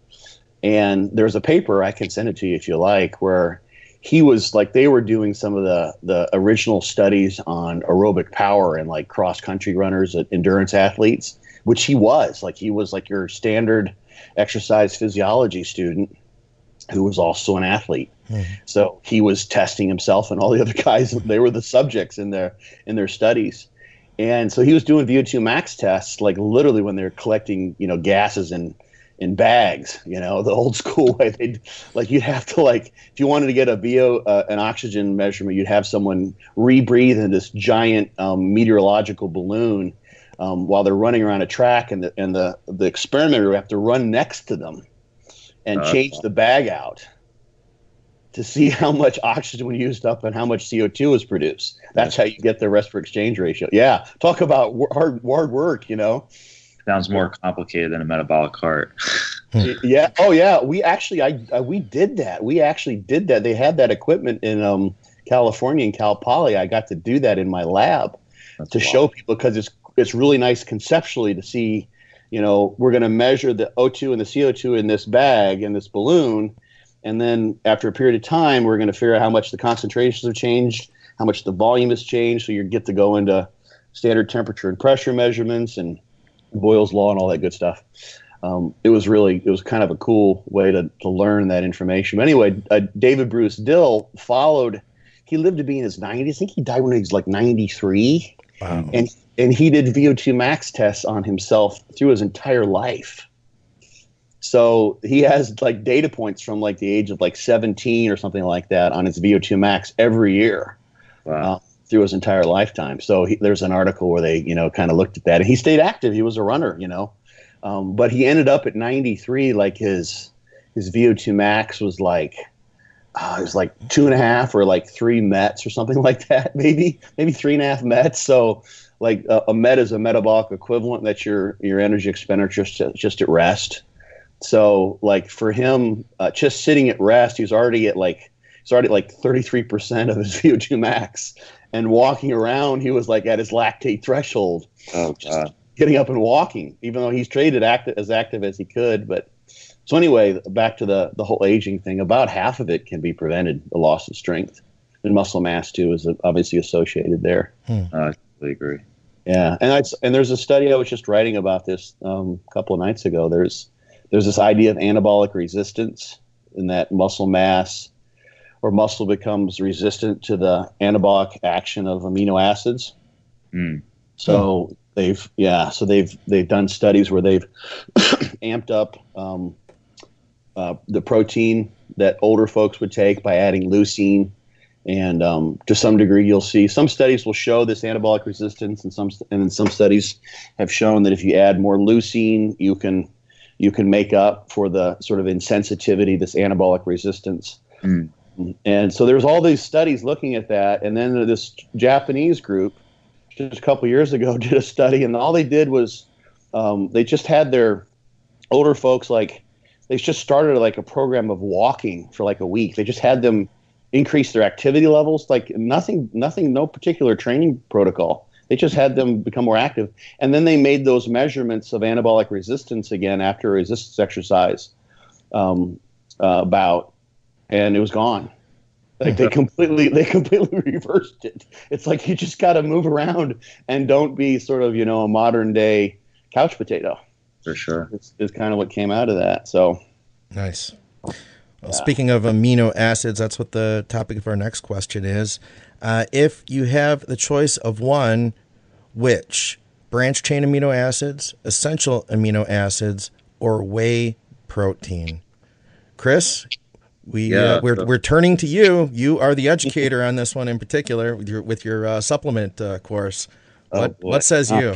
and there's a paper I can send it to you if you like, where he was like they were doing some of the the original studies on aerobic power and like cross country runners, endurance athletes, which he was like he was like your standard exercise physiology student who was also an athlete. Mm-hmm. So he was testing himself and all the other guys. They were the subjects in their in their studies. And so he was doing V O two max tests, like literally when they're collecting, you know, gases in, in bags, you know, the old school way. They'd like, you'd have to like, if you wanted to get a V O, uh, an oxygen measurement, you'd have someone rebreathe in this giant um, meteorological balloon um, while they're running around a track, and the, and the, the experimenter would have to run next to them and uh, change the bag out to see how much oxygen was used up and how much C O two was produced. That's how you get the rest per exchange ratio. Yeah, talk about hard hard work, you know. Sounds more complicated than a metabolic heart. Yeah. Oh, yeah. We actually, I, I we did that. We actually did that. They had that equipment in um, California, in Cal Poly. I got to do that in my lab. That's to wild. Show people, because it's it's really nice conceptually to see, you know, we're going to measure the O two and the C O two in this bag, in this balloon. And then after a period of time, we're going to figure out how much the concentrations have changed, how much the volume has changed. So you get to go into standard temperature and pressure measurements and Boyle's law and all that good stuff. Um, it was really, it was kind of a cool way to, to learn that information. But anyway, uh, David Bruce Dill followed, he lived to be in his nineties. I think he died when he was like ninety-three. Wow. And, and he did V O two max tests on himself through his entire life. So he has like data points from like the age of like seventeen or something like that on his V O two max every year. Wow. Uh, through his entire lifetime. So he, there's an article where they, you know, kind of looked at that, and he stayed active. He was a runner, you know, um, but he ended up at ninety-three. Like his, his V O two max was like, uh, it was like two and a half or like three mets or something like that. Maybe, maybe three and a half mets. So like a, a met is a metabolic equivalent. That's your, your energy expenditure just, just at rest. So like for him, uh, just sitting at rest, he was already at like, he's already at like thirty-three percent of his V O two max. And walking around, he was like at his lactate threshold. Oh, God. Getting up and walking, even though he's traded active, as active as he could. But so anyway, back to the, the whole aging thing. About half of it can be prevented, the loss of strength. And muscle mass, too, is obviously associated there. Hmm. I totally agree. Yeah. And, I, and there's a study I was just writing about this um, a couple of nights ago. There's, there's this idea of anabolic resistance, in that muscle mass or muscle becomes resistant to the anabolic action of amino acids. Mm. So they've, yeah, so they've they've done studies where they've amped up um, uh, the protein that older folks would take by adding leucine, and um, to some degree, you'll see some studies will show this anabolic resistance, and some and then some studies have shown that if you add more leucine, you can you can make up for the sort of insensitivity, this anabolic resistance. Mm. And so there's all these studies looking at that. And then this Japanese group just a couple years ago did a study, and all they did was um, they just had their older folks, like they just started like a program of walking for like a week. They just had them increase their activity levels, like nothing, nothing, no particular training protocol. They just had them become more active. And then they made those measurements of anabolic resistance again after a resistance exercise um, uh, bout. And it was gone. Like they completely, they completely reversed it. It's like you just got to move around and don't be sort of, you know, a modern day couch potato. For sure, it's, it's kind of what came out of that. So nice. Well, yeah. Speaking of amino acids, that's what the topic of our next question is. Uh, if you have the choice of one, which branch chain amino acids, essential amino acids, or whey protein? Chris? We yeah, uh, we're so. we're turning to you. You are the educator on this one in particular with your with your uh, supplement uh, course. What oh, what says you?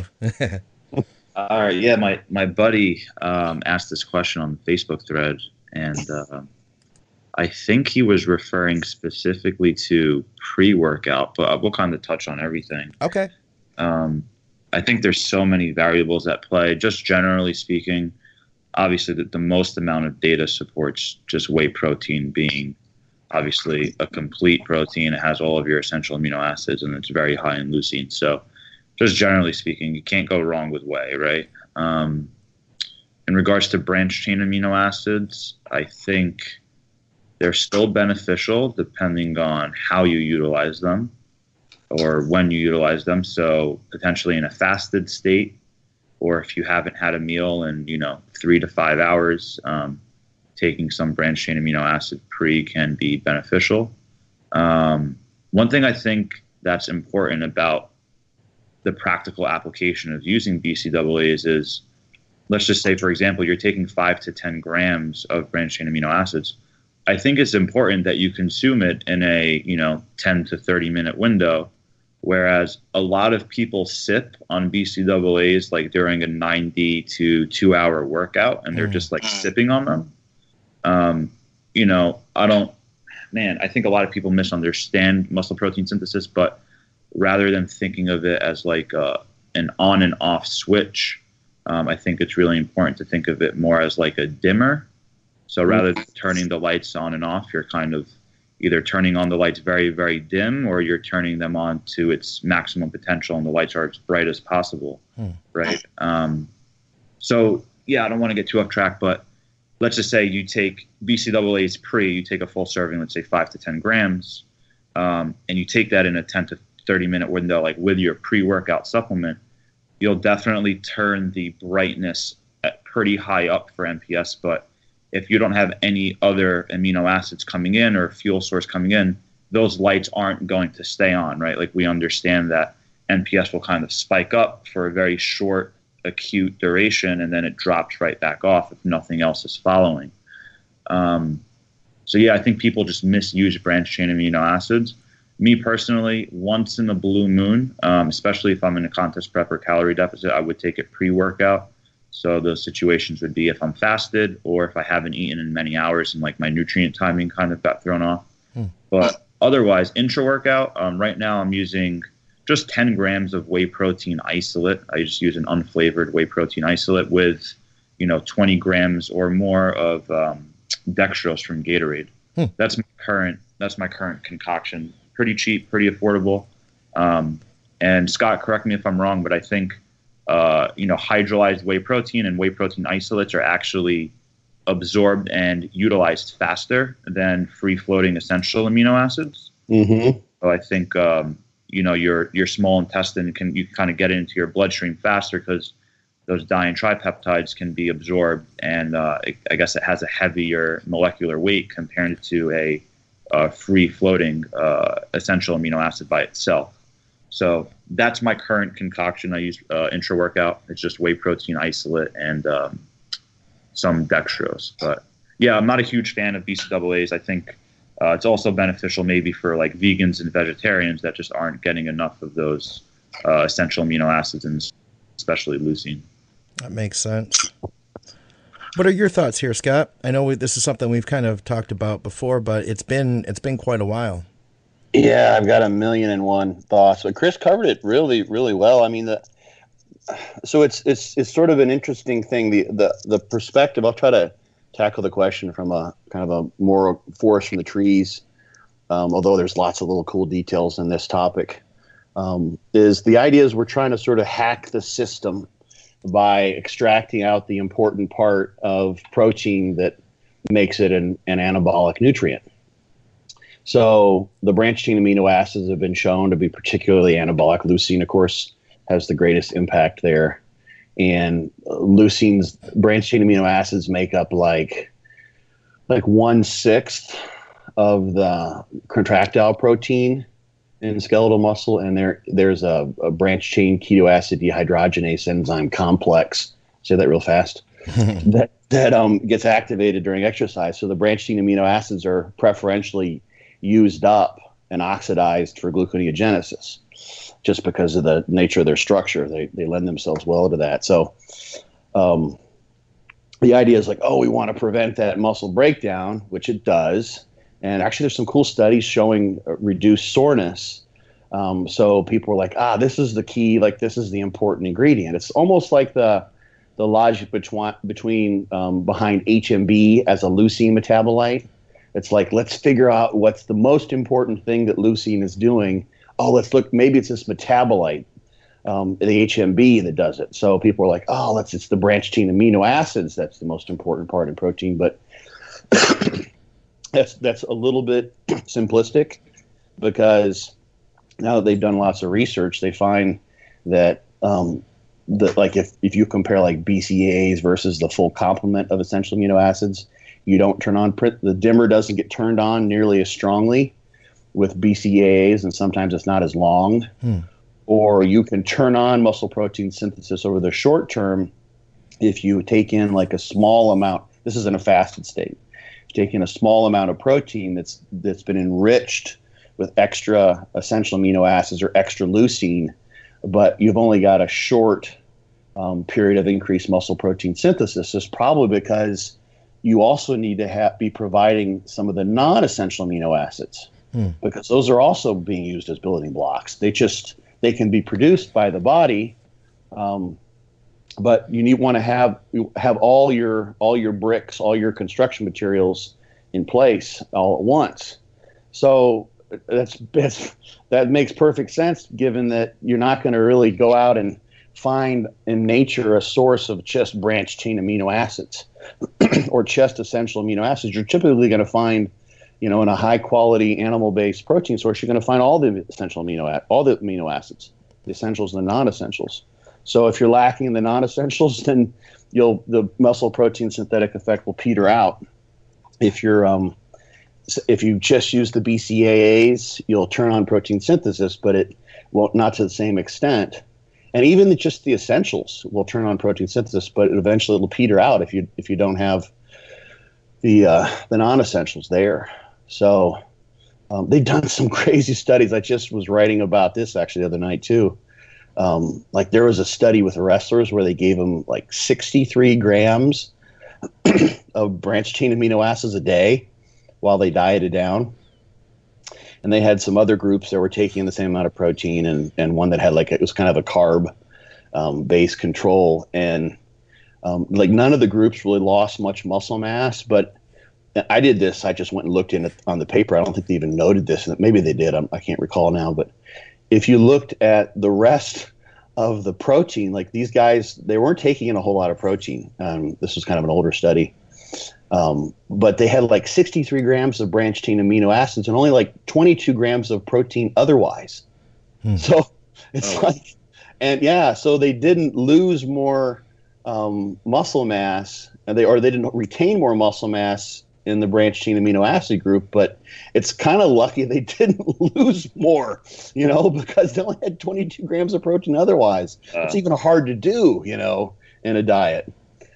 All right, yeah, my my buddy um, asked this question on the Facebook thread, and uh, I think he was referring specifically to pre-workout, but we'll kind of touch on everything. Okay. Um, I think there's so many variables at play. Just generally speaking. Obviously, the, the most amount of data supports just whey protein being obviously a complete protein. It has all of your essential amino acids, and it's very high in leucine. So just generally speaking, you can't go wrong with whey, right? Um, in regards to branch chain amino acids, I think they're still beneficial depending on how you utilize them or when you utilize them. So potentially in a fasted state, or if you haven't had a meal in, you know, three to five hours, um, taking some branch chain amino acid pre can be beneficial. Um, one thing I think that's important about the practical application of using B C A As is, let's just say, for example, you're taking five to ten grams of branch chain amino acids. I think it's important that you consume it in a, you know, ten to thirty minute window. Whereas a lot of people sip on B C A As like during a ninety to two hour workout, and they're just like sipping on them. Um, you know, I don't, man, I think a lot of people misunderstand muscle protein synthesis, but rather than thinking of it as like a, an on and off switch, um, I think it's really important to think of it more as like a dimmer. So rather than turning the lights on and off, you're kind of, either turning on the lights very, very dim, or you're turning them on to its maximum potential and the lights are as bright as possible, hmm. right? Um, so, yeah, I don't want to get too off track, but let's just say you take B C A A's pre, you take a full serving, let's say five to ten grams, um, and you take that in a ten to thirty minute window, like with your pre-workout supplement, you'll definitely turn the brightness at pretty high up for N P S, but if you don't have any other amino acids coming in or fuel source coming in, those lights aren't going to stay on, right? Like we understand that N P S will kind of spike up for a very short, acute duration, and then it drops right back off if nothing else is following. Um, so yeah, I think people just misuse branched chain amino acids. Me personally, once in a blue moon, um, especially if I'm in a contest prep or calorie deficit, I would take it pre-workout. So those situations would be if I'm fasted or if I haven't eaten in many hours and like my nutrient timing kind of got thrown off. Hmm. But otherwise, intra-workout, um, right now I'm using just ten grams of whey protein isolate. I just use an unflavored whey protein isolate with, you know, twenty grams or more of um, dextrose from Gatorade. Hmm. That's my current. That's my current concoction. Pretty cheap, pretty affordable. Um, and Scott, correct me if I'm wrong, but I think uh, you know, hydrolyzed whey protein and whey protein isolates are actually absorbed and utilized faster than free-floating essential amino acids. Mm-hmm. So I think um, you know your your small intestine can you kind of get it into your bloodstream faster because those di and tripeptides can be absorbed, and uh, it, I guess it has a heavier molecular weight compared to a uh, free-floating uh, essential amino acid by itself. So that's my current concoction. I use uh, intra-workout. It's just whey protein isolate and um, some dextrose. But yeah, I'm not a huge fan of B C A As. I think uh, it's also beneficial maybe for like vegans and vegetarians that just aren't getting enough of those uh, essential amino acids, and especially leucine. That makes sense. What are your thoughts here, Scott? I know we, this is something we've kind of talked about before, but it's been it's been quite a while. Yeah, I've got a million and one thoughts, but Chris covered it really, really well. I mean, the so it's it's it's sort of an interesting thing. The the the perspective. I'll try to tackle the question from a kind of a more forest from the trees. Um, although there's lots of little cool details in this topic, um, is the idea is we're trying to sort of hack the system by extracting out the important part of protein that makes it an, an anabolic nutrient. So the branched chain amino acids have been shown to be particularly anabolic. Leucine, of course, has the greatest impact there. And leucine's branched chain amino acids make up like like one sixth of the contractile protein in skeletal muscle. And there there's a, a branched chain keto acid dehydrogenase enzyme complex. Say that real fast. that that um gets activated during exercise. So the branched chain amino acids are preferentially used up and oxidized for gluconeogenesis just because of the nature of their structure. They they lend themselves well to that. So um, the idea is like, oh, we want to prevent that muscle breakdown, which it does. And actually there's some cool studies showing reduced soreness. Um, so people are like, ah, this is the key, like this is the important ingredient. It's almost like the the logic between, between um, behind H M B as a leucine metabolite. It's like, let's figure out what's the most important thing that leucine is doing. Oh, let's look, maybe it's this metabolite, um, the H M B that does it. So people are like, oh, let's, it's the branched chain amino acids that's the most important part in protein. But that's that's a little bit simplistic, because now that they've done lots of research, they find that um, that like if, if you compare like B C A As versus the full complement of essential amino acids, you don't turn on print. The dimmer doesn't get turned on nearly as strongly with B C A As, and sometimes it's not as long. Hmm. Or you can turn on muscle protein synthesis over the short term if you take in like a small amount. This is in a fasted state. You take in a small amount of protein that's that's been enriched with extra essential amino acids or extra leucine, but you've only got a short um, period of increased muscle protein synthesis. It's probably because you also need to have, be providing some of the non-essential amino acids, hmm. because those are also being used as building blocks. They just they can be produced by the body, um, but you need want to have you have all your all your bricks, all your construction materials in place all at once. So that's, that's that makes perfect sense, given that you're not going to really go out and find in nature a source of just branched chain amino acids or just essential amino acids. You're typically going to find, you know, in a high quality animal based protein source, you're going to find all the essential amino all the amino acids, the essentials and the non-essentials. So if you're lacking in the non-essentials, then you'll the muscle protein synthetic effect will peter out. If you're um, if you just use the B C A As, you'll turn on protein synthesis, but it won't, not to the same extent. And even the, just the essentials will turn on protein synthesis, but it eventually it'll peter out if you if you don't have the uh, the non-essentials there. So um, they've done some crazy studies. I just was writing about this actually the other night too. Um, like there was a study with wrestlers where they gave them like sixty-three grams of branched chain amino acids a day while they dieted down. And they had some other groups that were taking the same amount of protein, and, and one that had like, it was kind of a carb um, based control. And um, like none of the groups really lost much muscle mass, but I did this. I just went and looked in it on the paper. I don't think they even noted this. Maybe they did. I'm, I can't recall now. But if you looked at the rest of the protein, like these guys, they weren't taking in a whole lot of protein. Um, this was kind of an older study. Um, but they had like sixty-three grams of branched chain amino acids and only like twenty-two grams of protein otherwise. Hmm. So it's oh. like, and yeah, so they didn't lose more um, muscle mass, and they or they didn't retain more muscle mass in the branched chain amino acid group. But it's kind of lucky they didn't lose more, you know, because they only had twenty-two grams of protein otherwise. Uh. It's even hard to do, you know, in a diet.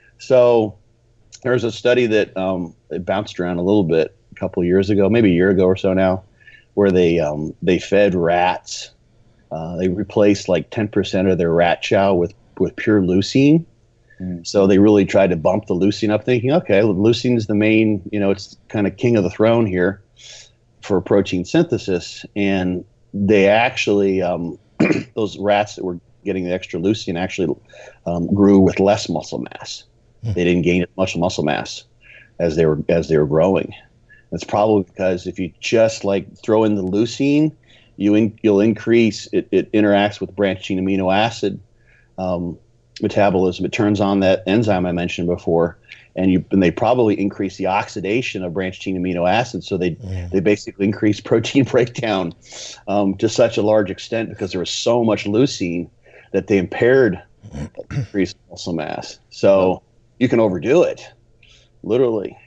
So there's a study that um, it bounced around a little bit a couple of years ago, maybe a year ago or so now, where they um, they fed rats. Uh, they replaced like ten percent of their rat chow with, with pure leucine. Mm. So they really tried to bump the leucine up, thinking, okay, well, leucine is the main, you know, it's kind of king of the throne here for protein synthesis. And they actually, um, those rats that were getting the extra leucine actually um, grew with less muscle mass. They didn't gain as much muscle mass as they were as they were growing. That's probably because if you just like throw in the leucine, you in, you'll increase it. It interacts with branched chain amino acid um, metabolism. It turns on that enzyme I mentioned before, and you and they probably increase the oxidation of branched chain amino acids. So they yeah. they basically increase protein breakdown um, to such a large extent because there was so much leucine that they impaired increased muscle mass. So you can overdo it, literally.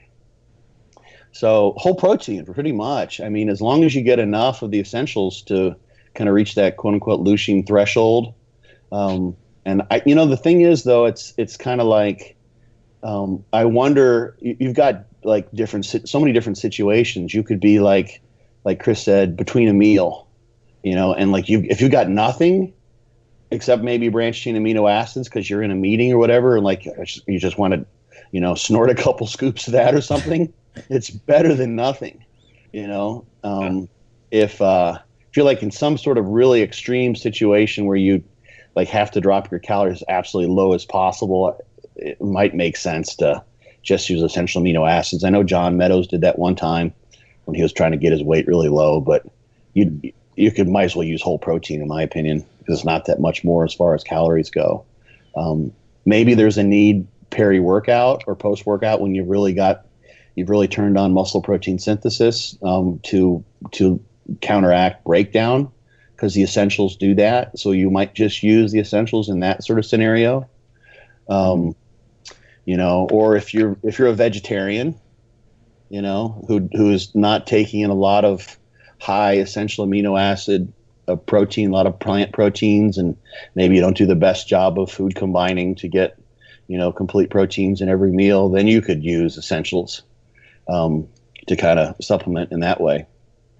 So whole protein, pretty much. I mean, as long as you get enough of the essentials to kind of reach that quote unquote leucine threshold. Um, and I, you know, the thing is though, it's it's kind of like, um, I wonder. You, you've got like different, so many different situations. You could be like, like Chris said, between a meal, you know, and like you, if you got nothing except maybe branched chain amino acids because you're in a meeting or whatever, and like you just want to, you know, snort a couple scoops of that or something, it's better than nothing, you know. Um, yeah. If uh, if you're like in some sort of really extreme situation where you like have to drop your calories absolutely low as possible, it might make sense to just use essential amino acids. I know John Meadows did that one time when he was trying to get his weight really low, but you you could might as well use whole protein in my opinion. It's not that much more as far as calories go. Um, maybe there's a need peri-workout or post-workout when you've really got, you've really turned on muscle protein synthesis um, to to counteract breakdown, because the essentials do that. So you might just use the essentials in that sort of scenario. Um, you know, or if you're if you're a vegetarian, you know, who who is not taking in a lot of high essential amino acid of protein, a lot of plant proteins, and maybe you don't do the best job of food combining to get, you know, complete proteins in every meal, then you could use essentials um, to kind of supplement in that way.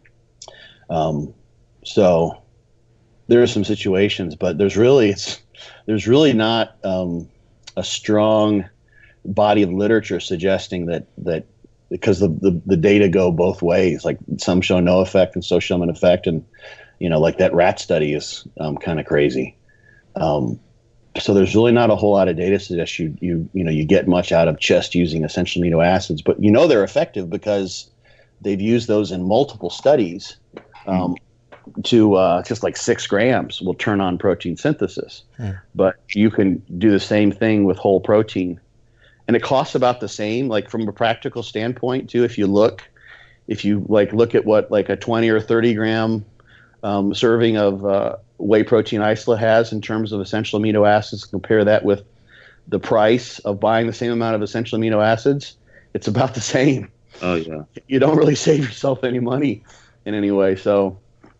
Um, so there are some situations, but there's really it's there's really not um, a strong body of literature suggesting that that because the, the the data go both ways. Like some show no effect and some show an effect, and you know, like that rat study is um, kind of crazy. Um, so there's really not a whole lot of data to suggest you, you, you know, you get much out of just using essential amino acids, but you know they're effective because they've used those in multiple studies. Um, to uh, just like six grams will turn on protein synthesis. Hmm. But you can do the same thing with whole protein. And it costs about the same, like from a practical standpoint too. If you look, if you like look at what like a twenty or thirty gram um, serving of uh, whey protein isolate has in terms of essential amino acids, compare that with the price of buying the same amount of essential amino acids, it's about the same. Oh yeah. You don't really save yourself any money in any way. So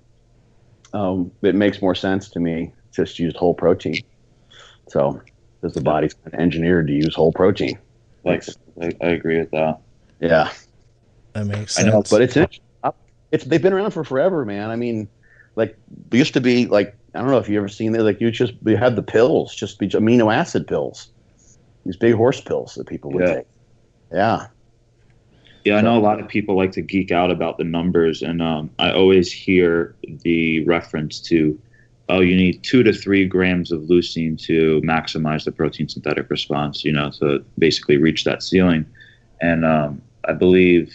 um, it makes more sense to me just use whole protein. So because the body's engineered to use whole protein. Like I, I agree with that. Yeah. That makes I sense. know, but it's it's they've been around for forever, man. I mean, like there used to be like I don't know if you ever seen it. Like you just you had the pills, just be amino acid pills, these big horse pills that people would Yeah. take. Yeah, Yeah, I know a lot of people like to geek out about the numbers, and um, I always hear the reference to, oh, you need two to three grams of leucine to maximize the protein synthetic response, you know, to basically reach that ceiling. And um, I believe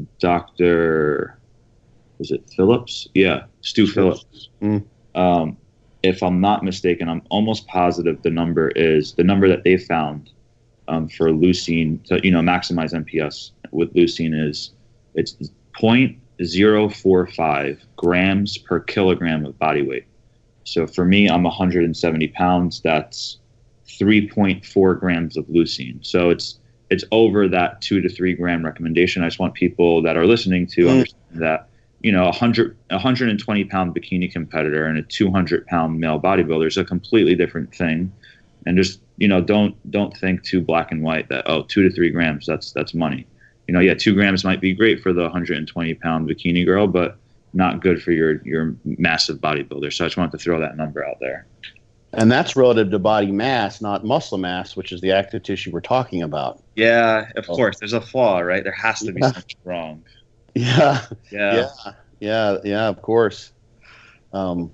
Doctor was it Phillips? Yeah, Stu Phillips. Mm. Um, if I'm not mistaken, I'm almost positive the number is the number that they found um, for leucine to, you know, maximize M P S with leucine is it's zero point zero four five grams per kilogram of body weight. So for me, I'm one hundred seventy pounds. That's three point four grams of leucine. So it's it's over that two to three gram recommendation. I just want people that are listening to Mm. understand that, you know, a hundred, one hundred twenty pound bikini competitor and a two hundred pound male bodybuilder is a completely different thing. And just, you know, don't don't think too black and white that, oh, two to three grams, that's that's money. You know, yeah, two grams might be great for the one hundred twenty pound bikini girl, but not good for your your massive bodybuilder. So I just wanted to throw that number out there. and that's relative to body mass, not muscle mass, which is the active tissue we're talking about. Yeah, of course. There's a flaw, right? There has to be Yeah. something wrong. Yeah, Yeah. yeah, yeah, yeah. Of course. Um,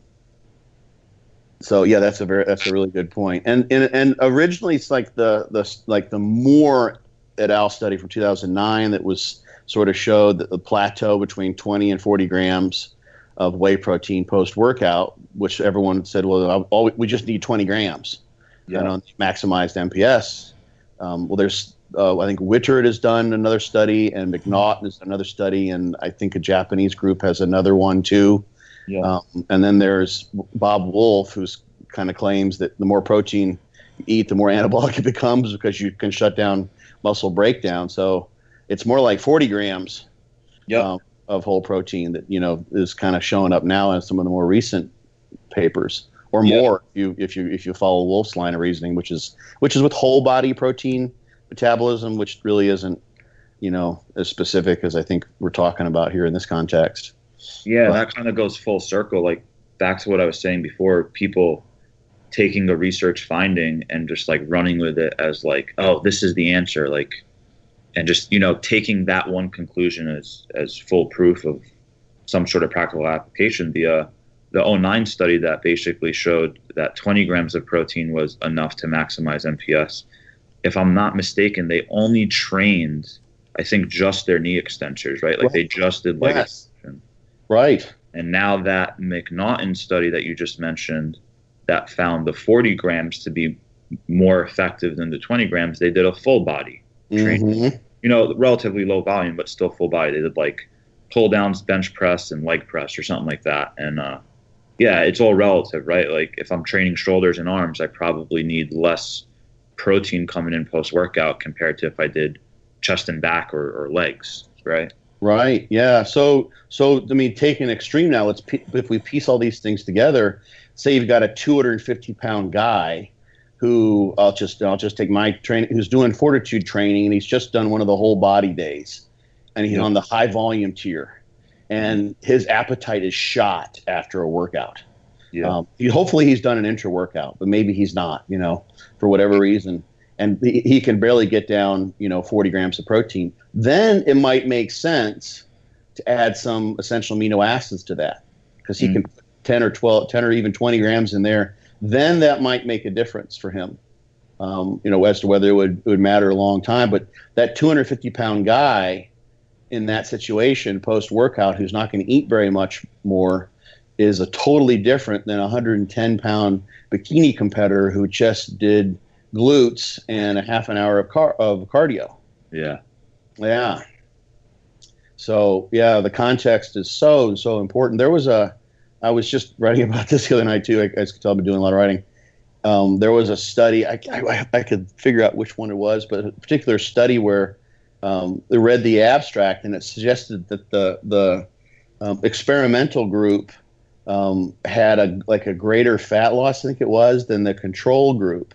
so yeah, that's a very that's a really good point. And and and originally it's like the the like the Moore et al. Study from two thousand nine that was sort of showed that the plateau between twenty and forty grams of whey protein post workout, which everyone said, well, all, we just need twenty grams, Yeah. you know, maximized M P S. Um, well, there's uh, I think Wittert has done another study, and McNaughton has done another study, and I think a Japanese group has another one too. Yeah. Um, and then there's Bob Wolf, who's kind of claims that the more protein you eat, the more anabolic it becomes because you can shut down muscle breakdown. So it's more like forty grams Yep. um, of whole protein that, you know, is kind of showing up now in some of the more recent papers, or Yeah. more if you if you if you follow Wolf's line of reasoning, which is which is with whole body protein metabolism, which really isn't, you know, as specific as I think we're talking about here in this context. Yeah, But- that kind of goes full circle. Like back to what I was saying before, people taking a research finding and just like running with it as like, oh, this is the answer. Like, and just, you know, taking that one conclusion as, as full proof of some sort of practical application. The, uh, the oh nine study that basically showed that twenty grams of protein was enough to maximize M P S. If I'm not mistaken, they only trained, I think, just their knee extensors, right? Like Right. they just did leg Yes. extension. Right. And now that McNaughton study that you just mentioned that found the forty grams to be more effective than the twenty grams, they did a full body training. Mhm. You know, relatively low volume, but still full body. They did like pull downs, bench press, and leg press or something like that. And uh, yeah, it's all relative, right? Like if I'm training shoulders and arms, I probably need less protein coming in post workout compared to if I did chest and back or, or legs, right? Right. Yeah. So, so I mean, take an extreme now. Let's pe- if we piece all these things together. Say you've got a two hundred fifty pound guy who I'll just I'll just take my training who's doing fortitude training, and he's just done one of the whole body days, and he's Yeah. on the high volume tier, and his appetite is shot after a workout. Yeah. Um, he, hopefully he's done an intra workout, but maybe he's not, you know, for whatever reason. And he, he can barely get down, you know, forty grams of protein. Then it might make sense to add some essential amino acids to that, because he Mm. can put ten or twelve, ten or even twenty grams in there. Then that might make a difference for him, um, you know, as to whether it would, it would matter a long time. But that two hundred fifty pound guy, in that situation post workout, who's not going to eat very much more, is a totally different than a one hundred ten pound bikini competitor who just did glutes and a half an hour of car- of cardio. Yeah. Yeah. So yeah, the context is so, so important. There was a, I was just writing about this the other night too. I, I could tell I've been doing a lot of writing. Um, there was a study, I, I, I could figure out which one it was, but a particular study where um, they read the abstract and it suggested that the, the um, experimental group um, had a like a greater fat loss, I think it was, than the control group.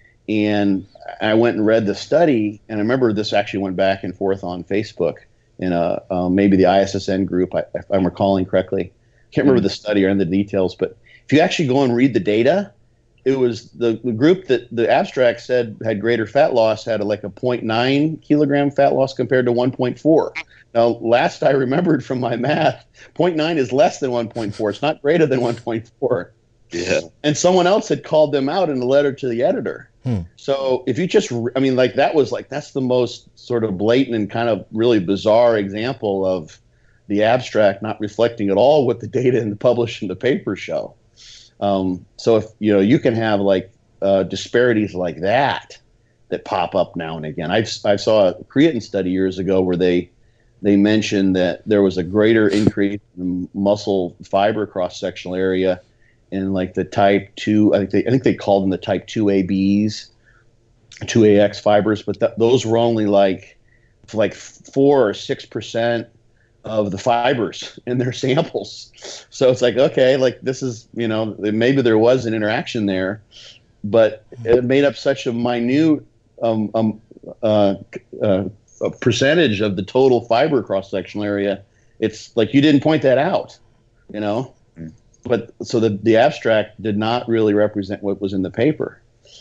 And I went and read the study, and I remember this actually went back and forth on Facebook in a um, maybe the I S S N group, I, if I'm recalling correctly. Can't remember the study or any of the details, but if you actually go and read the data, it was the, the group that the abstract said had greater fat loss had a, like a zero point nine kilogram fat loss compared to one point four. Now, last I remembered from my math, zero point nine is less than one point four. It's not greater than one point four. Yeah. And someone else had called them out in a letter to the editor. Hmm. So if you just, I mean, like that was like, that's the most sort of blatant and kind of really bizarre example of the abstract not reflecting at all what the data in the published in the paper show. Um, so if, you know, you can have like uh, disparities like that that pop up now and again. I've, I saw a creatine study years ago where they, they mentioned that there was a greater increase in muscle fiber cross-sectional area in like the type two, I think they, I think they called them the type two A Bs, two A X fibers, but th- those were only like, like four or six percent of the fibers in their samples. So it's like, okay, like this is, you know, maybe there was an interaction there, but it made up such a minute um, um, uh, uh, a percentage of the total fiber cross-sectional area. It's like you didn't point that out, you know? But so the, the abstract did not really represent what was in the paper.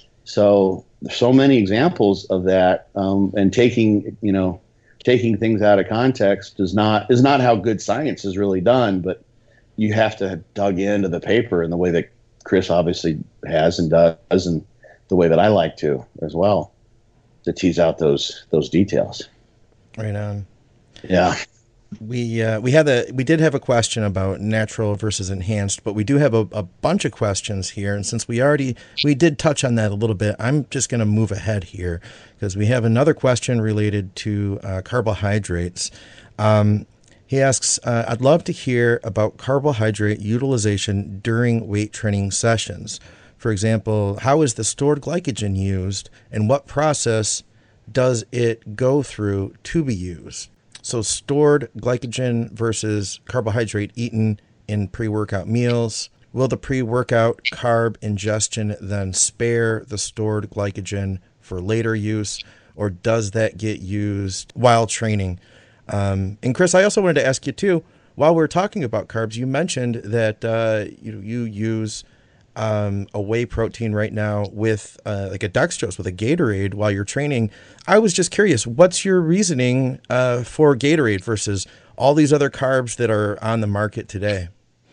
So there's so many examples of that, um, and taking, you know, taking things out of context is not is not how good science is really done. But you have to have dug into the paper in the way that Chris obviously has and does, and the way that I like to as well, to tease out those those details. Right on. Yeah. We uh, we had a we did have a question about natural versus enhanced, but we do have a, a bunch of questions here, and since we already we did touch on that a little bit, I'm just going to move ahead here because we have another question related to uh, carbohydrates. Um, he asks, uh, "I'd love to hear about carbohydrate utilization during weight training sessions. For example, how is the stored glycogen used, and what process does it go through to be used?" So stored glycogen versus carbohydrate eaten in pre-workout meals. Will the pre-workout carb ingestion then spare the stored glycogen for later use, or does that get used while training? Um, and Chris, I also wanted to ask you too, while we're talking about carbs, you mentioned that uh, you, you use um, a whey protein right now with uh, like a dextrose with a Gatorade while you're training. I was just curious, what's your reasoning uh, for Gatorade versus all these other carbs that are on the market today?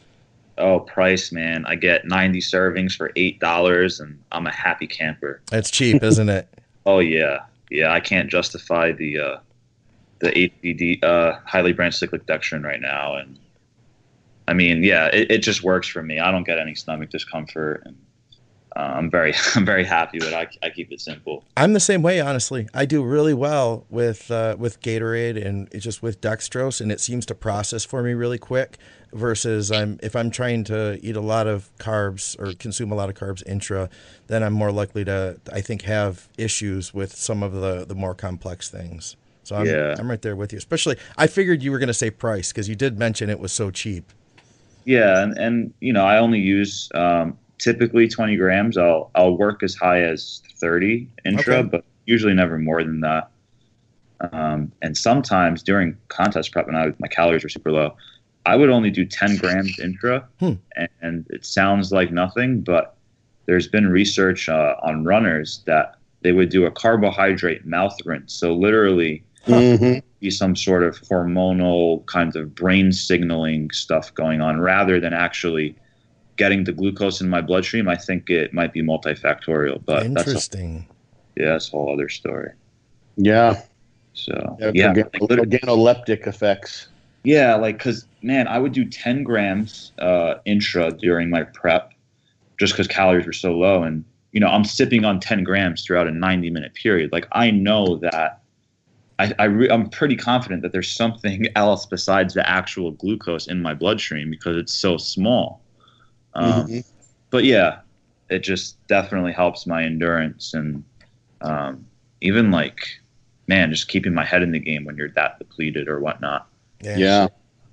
Oh, price, man. I get ninety servings for eight dollars and I'm a happy camper. That's cheap, isn't it? Oh yeah. Yeah. I can't justify the, uh, the H B D, uh, highly branched cyclic dextrin right now. And I mean, yeah, it, it just works for me. I don't get any stomach discomfort, and uh, I'm very, I'm very happy with it. I, I keep it simple. I'm the same way, honestly. I do really well with uh, with Gatorade and it's just with dextrose, and it seems to process for me really quick. Versus, I'm if I'm trying to eat a lot of carbs or consume a lot of carbs intra, then I'm more likely to, I think, have issues with some of the the more complex things. So I'm, yeah. I'm right there with you. Especially, I figured you were going to say price because you did mention it was so cheap. Yeah, and, and you know, I only use um, typically twenty grams. I'll I'll work as high as thirty intra, okay. But usually never more than that. Um, and sometimes during contest prep, when I, my calories were super low, I would only do ten grams intra, hmm. and, and it sounds like nothing, but there's been research uh, on runners that they would do a carbohydrate mouth rinse. So literally, mm-hmm. be some sort of hormonal kind of brain signaling stuff going on rather than actually getting the glucose in my bloodstream. I think it might be multifactorial, but interesting. That's a, yeah, that's a whole other story. Yeah. So Yeah, yeah, organ- like, literally- organoleptic effects. yeah, like because man, I would do ten grams uh, intra during my prep, just because calories were so low, and you know I'm sipping on ten grams throughout a ninety minute period. Like I know that I, I re- I'm pretty confident that there's something else besides the actual glucose in my bloodstream because it's so small. Um, Mhm. But yeah, it just definitely helps my endurance and um, even like, man, just keeping my head in the game when you're that depleted or whatnot. Yeah.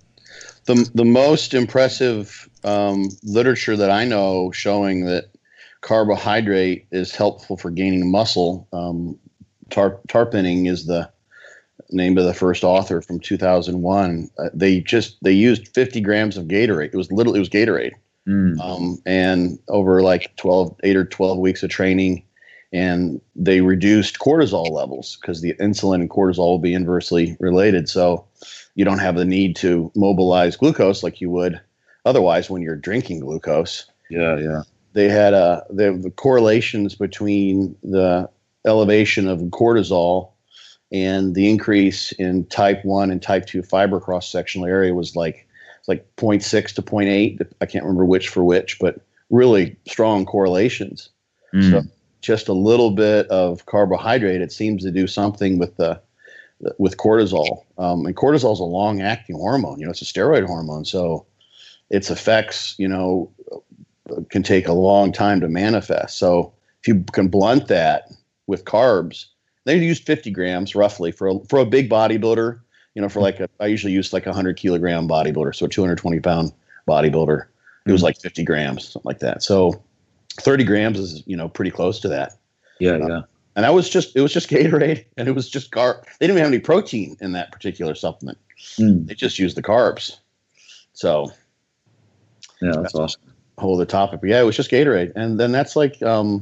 The the most impressive um, literature that I know showing that carbohydrate is helpful for gaining muscle. Um, Tar- Tarpening is the name of the first author from two thousand one. Uh, they just they used fifty grams of Gatorade. It was little. It was Gatorade. Mm. Um, and over like twelve, eight or twelve weeks of training, and they reduced cortisol levels because the insulin and cortisol will be inversely related. So you don't have the need to mobilize glucose like you would otherwise when you're drinking glucose. Yeah, yeah. They had uh, the, the correlations between the elevation of cortisol and the increase in type one and type two fiber cross-sectional area was like like zero point six to zero point eight. I can't remember which for which, but really strong correlations. Mm. So just a little bit of carbohydrate, it seems to do something with the with cortisol. Um, and cortisol is a long-acting hormone. You know, it's a steroid hormone, so its effects, you know, can take a long time to manifest. So if you can blunt that with carbs, they use fifty grams roughly for a, for a big bodybuilder. You know, for like a, I usually use like a hundred kilogram bodybuilder, so a two hundred twenty pound bodybuilder. It was like fifty grams, something like that. So thirty grams is, you know, pretty close to that. Yeah, Uh, yeah. And that was just, it was just Gatorade, and it was just carb. They didn't even have any protein in that particular supplement. Mm. They just used the carbs. So Yeah, that's awesome. whole other topic. But yeah, it was just Gatorade. And then that's like um,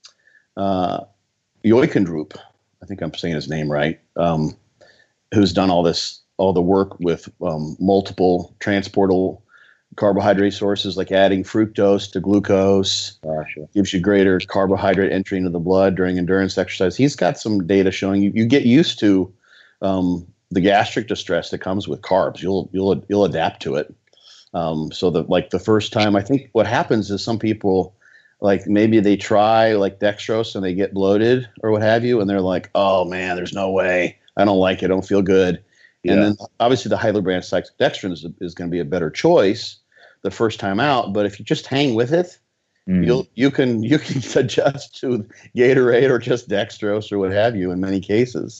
uh, Joikendrup, I think I'm saying his name right, um, who's done all this, all the work with um, multiple transportable carbohydrate sources, like adding fructose to glucose. Gotcha. Gives you greater carbohydrate entry into the blood during endurance exercise. He's got some data showing you, you get used to um, the gastric distress that comes with carbs. You'll you'll you'll adapt to it. Um, so that like the first time, I think what happens is some people, like maybe they try like dextrose and they get bloated or what have you, and they're like, oh man, there's no way. I don't like it. I don't feel good. Yeah. And then obviously the highly branched cyclodextrin is, is going to be a better choice the first time out. But if you just hang with it, Mm. you'll you can you can adjust to Gatorade or just dextrose or what have you in many cases.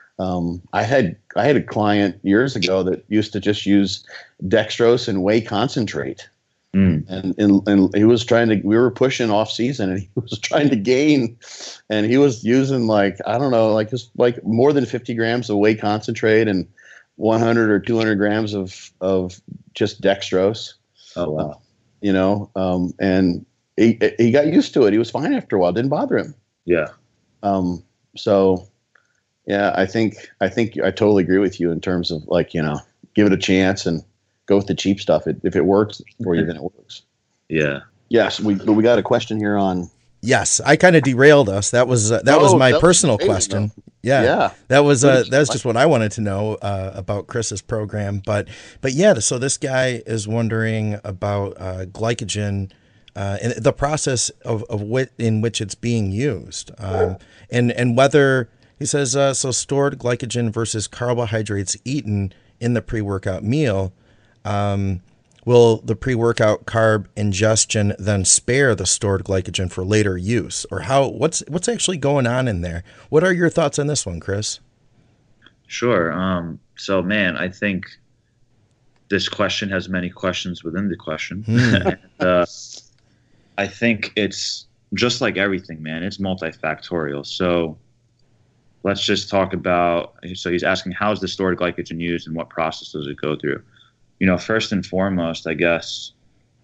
Um, I had I had a client years ago that used to just use dextrose and whey concentrate, Mm. and, and and he was trying to. We were pushing off season, and he was trying to gain, and he was using like I don't know, like just like more than fifty grams of whey concentrate and one hundred or two hundred grams of of just dextrose. Oh wow. You know, um, and he he got used to it. He was fine after a while. Didn't bother him. Yeah. Um, so, yeah, I think I think I totally agree with you in terms of like, you know, give it a chance and go with the cheap stuff. It, if it works for you, then it works. Yeah. Yes, we but we got a question here on. Yes, I kind of derailed us. That was uh, that was Oh, my that was personal amazing, question. Yeah, Yeah. that was uh, Good. that was just what I wanted to know uh, about Chris's program. But but yeah, so this guy is wondering about uh, glycogen uh, and the process of of whi- in which it's being used, um, and and whether he says uh, so stored glycogen versus carbohydrates eaten in the pre-workout meal. Um, Will the pre-workout carb ingestion then spare the stored glycogen for later use, or how? What's what's actually going on in there? What are your thoughts on this one, Chris? Sure. Um, so, man, I think this question has many questions within the question. and, uh, I think it's just like everything, man. It's multifactorial. So let's just talk about, so he's asking, how is the stored glycogen used and what process does it go through? You know, first and foremost, I guess,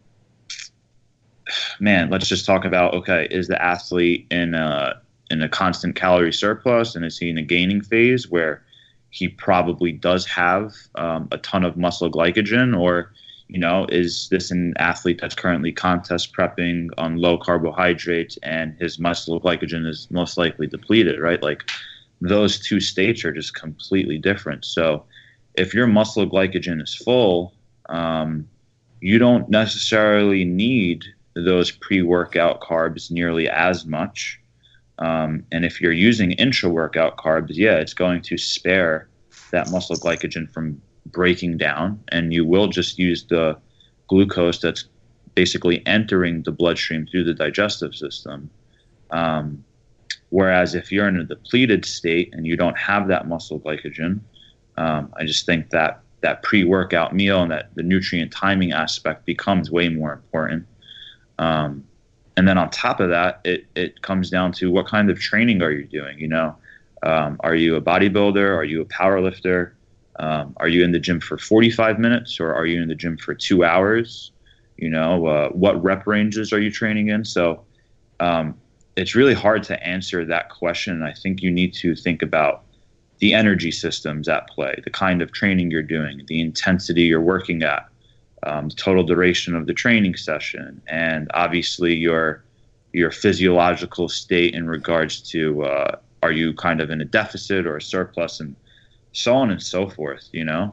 man, let's just talk about, okay, is the athlete in a, in a constant calorie surplus, and is he in a gaining phase where he probably does have um, a ton of muscle glycogen, or, you know, is this an athlete that's currently contest prepping on low carbohydrates and his muscle glycogen is most likely depleted, right? Like, those two states are just completely different. So if your muscle glycogen is full, um, you don't necessarily need those pre-workout carbs nearly as much. Um, and if you're using intra-workout carbs, yeah, it's going to spare that muscle glycogen from breaking down, and you will just use the glucose that's basically entering the bloodstream through the digestive system. Um, whereas if you're in a depleted state and you don't have that muscle glycogen, um, I just think that that pre-workout meal and that the nutrient timing aspect becomes way more important. Um, and then on top of that, it, it comes down to what kind of training are you doing? You know, um, are you a bodybuilder? Are you a power lifter? Um, are you in the gym for forty-five minutes, or are you in the gym for two hours? You know, uh, what rep ranges are you training in? So um, it's really hard to answer that question. I think you need to think about the energy systems at play, the kind of training you're doing, the intensity you're working at, um, the total duration of the training session, and obviously your your physiological state in regards to uh, are you kind of in a deficit or a surplus, and so on and so forth, you know?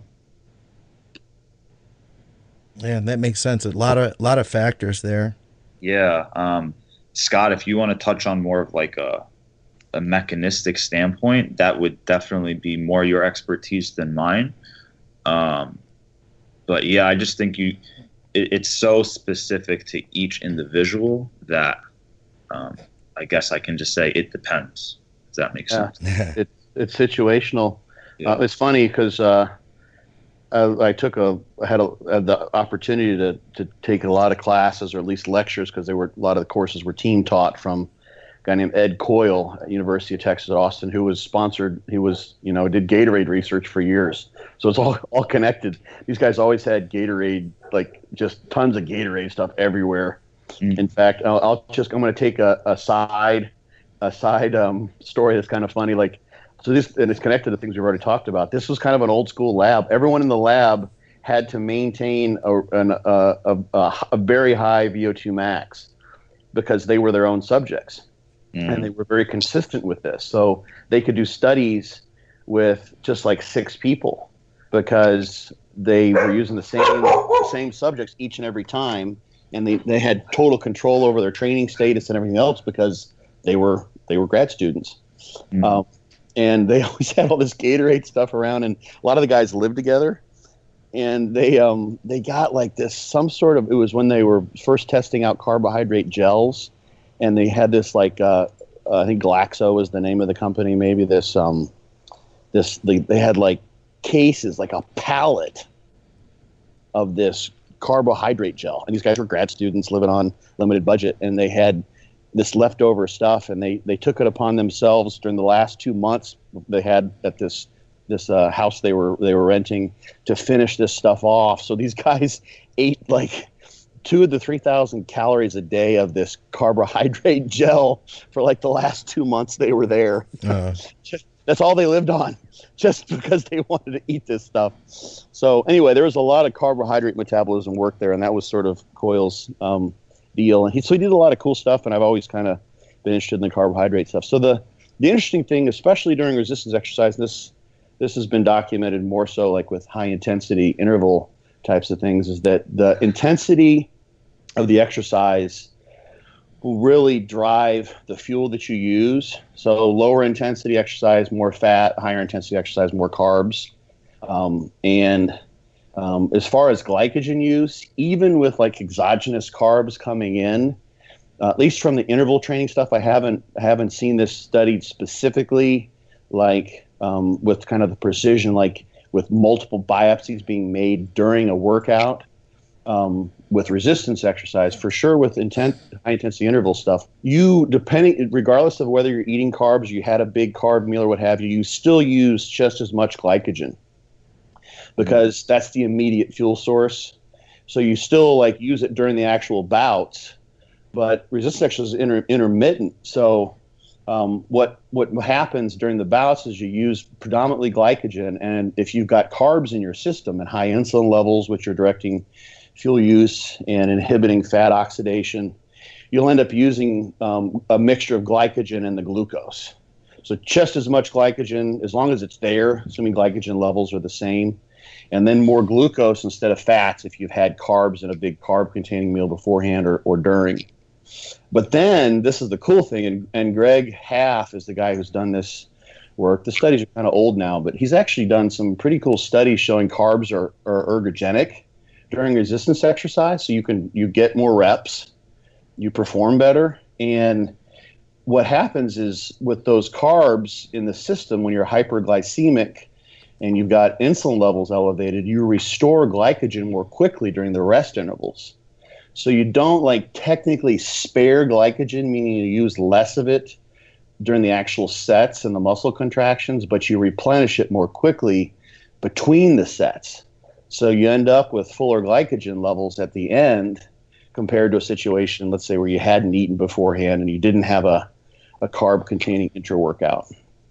Yeah, that makes sense. A lot of lot of factors there. Yeah. Um, Scott, if you want to touch on more of like a, a mechanistic standpoint, that would definitely be more your expertise than mine. Um, but yeah, I just think you, it, it's so specific to each individual that um, I guess I can just say it depends. Does that make Yeah. sense? It, it's situational. Yeah. Uh, it's funny because uh, I, I took a I had, a had the opportunity to to take a lot of classes, or at least lectures, because they were a lot of the courses were team taught from a guy named Ed Coyle at University of Texas at Austin, who was sponsored. He was you know did Gatorade research for years, so it's all all connected. These guys always had Gatorade, like just tons of Gatorade stuff everywhere. Mm. In fact, I'll, I'll just I'm going to take a, a side a side um, story that's kind of funny, like. So this, and it's connected to things we've already talked about. This was kind of an old school lab. Everyone in the lab had to maintain a, an, a, a, a very high V O two max because they were their own subjects. Mm. And they were very consistent with this. So they could do studies with just like six people because they were using the same same subjects each and every time. And they, they had total control over their training status and everything else because they were they were grad students. Mm. Um, And they always had all this Gatorade stuff around, and a lot of the guys lived together. And they um they got like this some sort of it was when they were first testing out carbohydrate gels, and they had this like uh, uh, I think Glaxo was the name of the company, maybe this um this they, they had like cases like a pallet of this carbohydrate gel, and these guys were grad students living on limited budget, and they had this leftover stuff, and they, they took it upon themselves during the last two months they had at this this uh, house they were they were renting to finish this stuff off. So these guys ate like two of the three thousand calories a day of this carbohydrate gel for like the last two months they were there. Uh. Just, that's all they lived on, just because they wanted to eat this stuff. So anyway, there was a lot of carbohydrate metabolism work there, and that was sort of Coyle's um, deal. And he, so he did a lot of cool stuff, and I've always kind of been interested in the carbohydrate stuff. So the, the interesting thing, especially during resistance exercise, and this this has been documented more so like with high intensity interval types of things, is that the intensity of the exercise will really drive the fuel that you use. So lower intensity exercise, more fat; higher intensity exercise, more carbs. Um, and Um, as far as glycogen use, even with like exogenous carbs coming in, uh, at least from the interval training stuff, I haven't haven't seen this studied specifically, like um, with kind of the precision, like with multiple biopsies being made during a workout. Um, with resistance exercise, for sure, with intent, high intensity interval stuff, you depending, regardless of whether you're eating carbs, you had a big carb meal or what have you, you still use just as much glycogen, because that's the immediate fuel source. So you still like use it during the actual bouts, but resistance exercise is inter- intermittent. So um, what what happens during the bouts is you use predominantly glycogen, and if you've got carbs in your system and high insulin levels, which are directing fuel use and inhibiting fat oxidation, you'll end up using um, a mixture of glycogen and the glucose. So just as much glycogen, as long as it's there, assuming glycogen levels are the same, and then more glucose instead of fats if you've had carbs in a big carb-containing meal beforehand or, or during. But then, this is the cool thing, and, and Greg Half is the guy who's done this work. The studies are kind of old now, but he's actually done some pretty cool studies showing carbs are, are ergogenic during resistance exercise, so you can you get more reps, you perform better, and what happens is with those carbs in the system, when you're hyperglycemic and you've got insulin levels elevated, you restore glycogen more quickly during the rest intervals. So you don't like technically spare glycogen, meaning you use less of it during the actual sets and the muscle contractions, but you replenish it more quickly between the sets. So you end up with fuller glycogen levels at the end compared to a situation, let's say, where you hadn't eaten beforehand and you didn't have a a carb-containing intra-workout.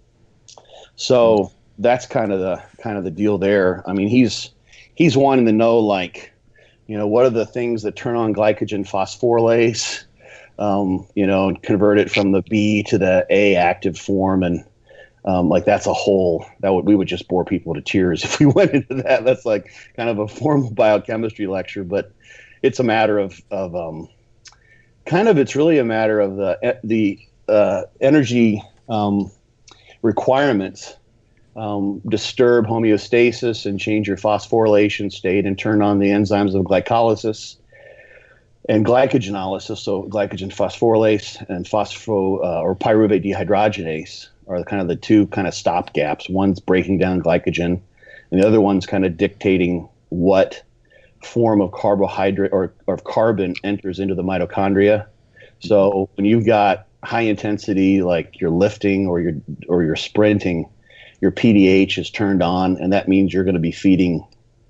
So that's kind of the kind of the deal there. I mean, he's he's wanting to know, like, you know, what are the things that turn on glycogen phosphorylase, um, you know, and convert it from the B to the A active form, and um, like that's a whole that would we would just bore people to tears if we went into that. That's like kind of a formal biochemistry lecture, but it's a matter of of um, kind of it's really a matter of the the Uh, energy um, requirements um, disturb homeostasis and change your phosphorylation state and turn on the enzymes of glycolysis and glycogenolysis. So glycogen phosphorylase and phospho uh, or pyruvate dehydrogenase are the kind of the two kind of stop gaps. One's breaking down glycogen, and the other one's kind of dictating what form of carbohydrate or, or carbon enters into the mitochondria. So when you've got high intensity, like you're lifting or you're or you're sprinting, your P D H is turned on, and that means you're going to be feeding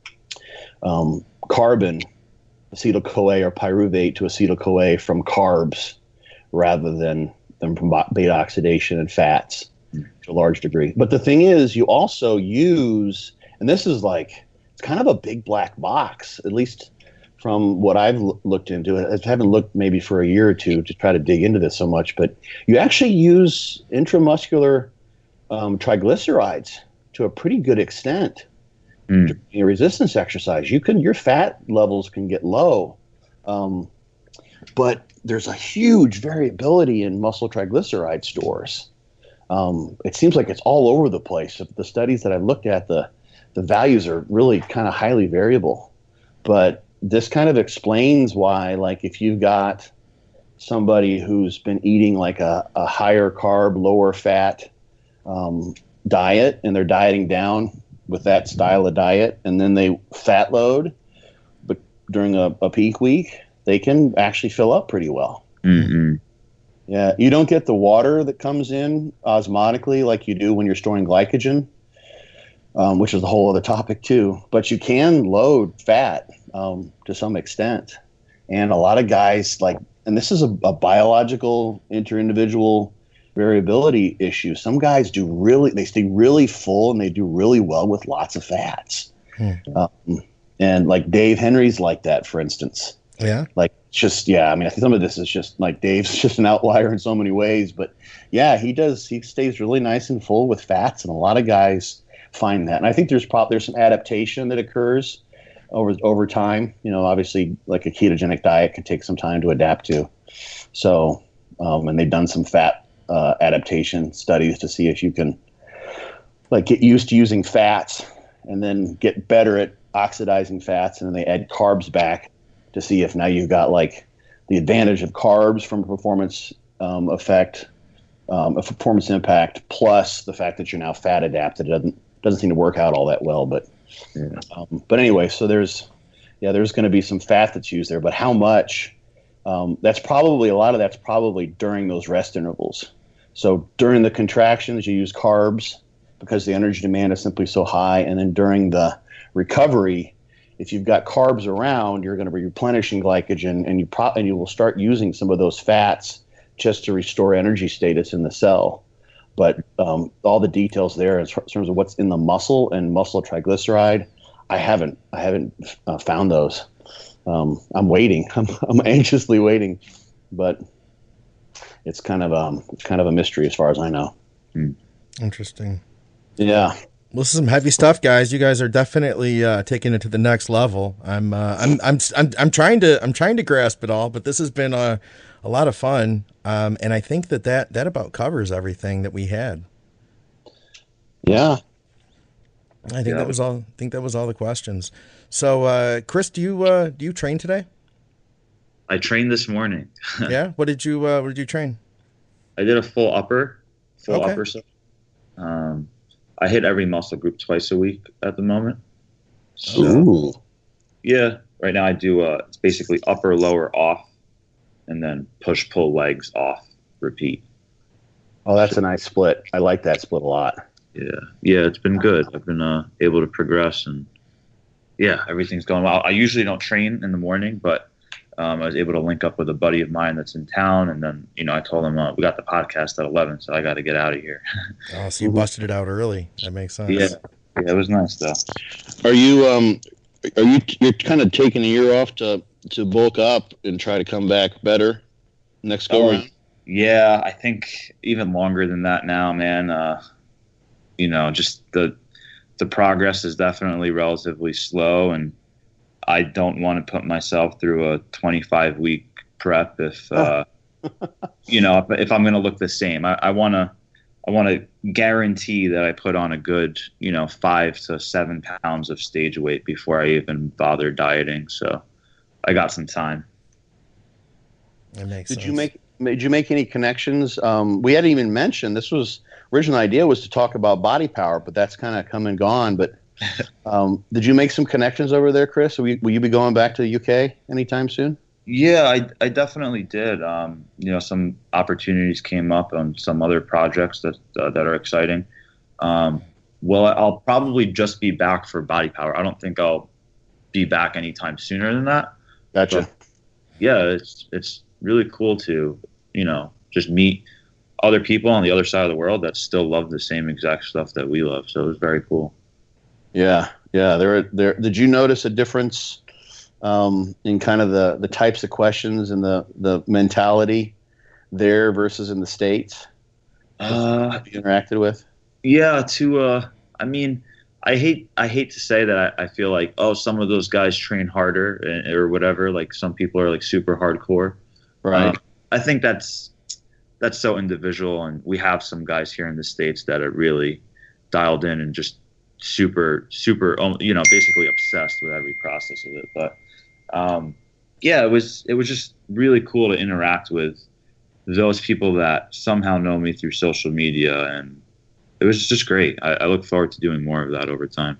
um, carbon, acetyl-CoA or pyruvate to acetyl-CoA from carbs rather than, than from beta oxidation and fats to a large degree. But the thing is, you also use, and this is like, it's kind of a big black box, at least from what I've l- looked into it. I haven't looked maybe for a year or two to try to dig into this so much, but you actually use intramuscular um, triglycerides to a pretty good extent mm. during your resistance exercise. You can, your fat levels can get low, um, but there's a huge variability in muscle triglyceride stores. Um, it seems like it's all over the place. The studies that I've looked at, the the values are really kind of highly variable, but this kind of explains why, like, if you've got somebody who's been eating like a, a higher carb, lower fat um, diet, and they're dieting down with that style of diet, and then they fat load, but during a, a peak week, they can actually fill up pretty well. Mm-hmm. Yeah, you don't get the water that comes in osmotically like you do when you're storing glycogen, um, which is a whole other topic too. But you can load fat um, to some extent. And a lot of guys, like, and this is a, a biological inter-individual variability issue. Some guys do really, they stay really full and they do really well with lots of fats. Hmm. Um, and like Dave Henry's like that, for instance. Yeah. Like, just, yeah, I mean, I think some of this is just like Dave's just an outlier in so many ways, but yeah, he does, he stays really nice and full with fats, and a lot of guys find that. And I think there's probably, there's some adaptation that occurs over, over time. You know, obviously like a ketogenic diet can take some time to adapt to. So, um, and they've done some fat uh, adaptation studies to see if you can like get used to using fats and then get better at oxidizing fats, and then they add carbs back to see if now you've got like the advantage of carbs from a performance um, effect, um, a performance impact, plus the fact that you're now fat adapted. It doesn't doesn't seem to work out all that well, but yeah. um, but anyway, so there's yeah there's going to be some fat that's used there, but how much? Um, that's probably a lot of that's probably during those rest intervals. So during the contractions, you use carbs because the energy demand is simply so high, and then during the recovery, if you've got carbs around, you're going to be replenishing glycogen, and you pro- and you will start using some of those fats just to restore energy status in the cell. But um, all the details there in terms of what's in the muscle and muscle triglyceride, I haven't I haven't uh, found those. Um, I'm waiting. I'm, I'm anxiously waiting, but it's kind of um it's kind of a mystery as far as I know. Hmm. Interesting. Yeah. Well, this is some heavy stuff, guys. You guys are definitely uh, taking it to the next level. I'm, uh, I'm, I'm, I'm, I'm trying to, I'm trying to grasp it all, but this has been a, a lot of fun. Um, and I think that, that that about covers everything that we had. Yeah. I think Yeah. that was all. I think that was all the questions. So, uh, Chris, do you uh, do you train today? I trained this morning. Yeah. What did you uh, What did you train? I did a full upper, full Okay. upper. So, um, I hit every muscle group twice a week at the moment. So, Ooh. yeah, right now I do. Uh, it's basically upper, lower, off, and then push, pull, legs, off, repeat. Oh, that's a nice split. I like that split a lot. Yeah, yeah, it's been good. I've been uh, able to progress, and yeah, everything's going well. I usually don't train in the morning, but um, I was able to link up with a buddy of mine that's in town, and then you know I told him uh, we got the podcast at eleven, so I got to get out of here. Oh, so you busted it out early. That makes sense. yeah, yeah, it was nice though. Are you um are you you're kind of taking a year off to to bulk up and try to come back better next go Oh, around? Yeah, I think even longer than that now, man. Uh, you know, just the the progress is definitely relatively slow, and I don't want to put myself through a twenty-five week prep if uh, you know if, if I'm going to look the same. I, I want to I want to guarantee that I put on a good you know five to seven pounds of stage weight before I even bother dieting. So I got some time. That makes Did sense. you make Did you make any connections? Um, we hadn't even mentioned this was original idea was to talk about body power, but that's kind of come and gone. But um, did you make some connections over there, Chris? Will you, will you be going back to the U K anytime soon? Yeah, I, I definitely did. Um, you know, some opportunities came up on some other projects that uh, that are exciting. Um, well, I'll probably just be back for body power. I don't think I'll be back anytime sooner than that. Gotcha. But, yeah, it's it's really cool to you know just meet other people on the other side of the world that still love the same exact stuff that we love. So it was very cool. Yeah, yeah. There, there. Did you notice a difference um, in kind of the, the types of questions and the, the mentality there versus in the States? Uh, you interacted with? Yeah, to uh, I mean, I hate I hate to say that I, I feel like oh some of those guys train harder and, or whatever. Like some people are like super hardcore. Right. Um, I think that's that's so individual, and we have some guys here in the States that are really dialed in and just super super um, you know basically obsessed with every process of it. But um, yeah, it was it was just really cool to interact with those people that somehow know me through social media, and it was just great. I, I look forward to doing more of that over time.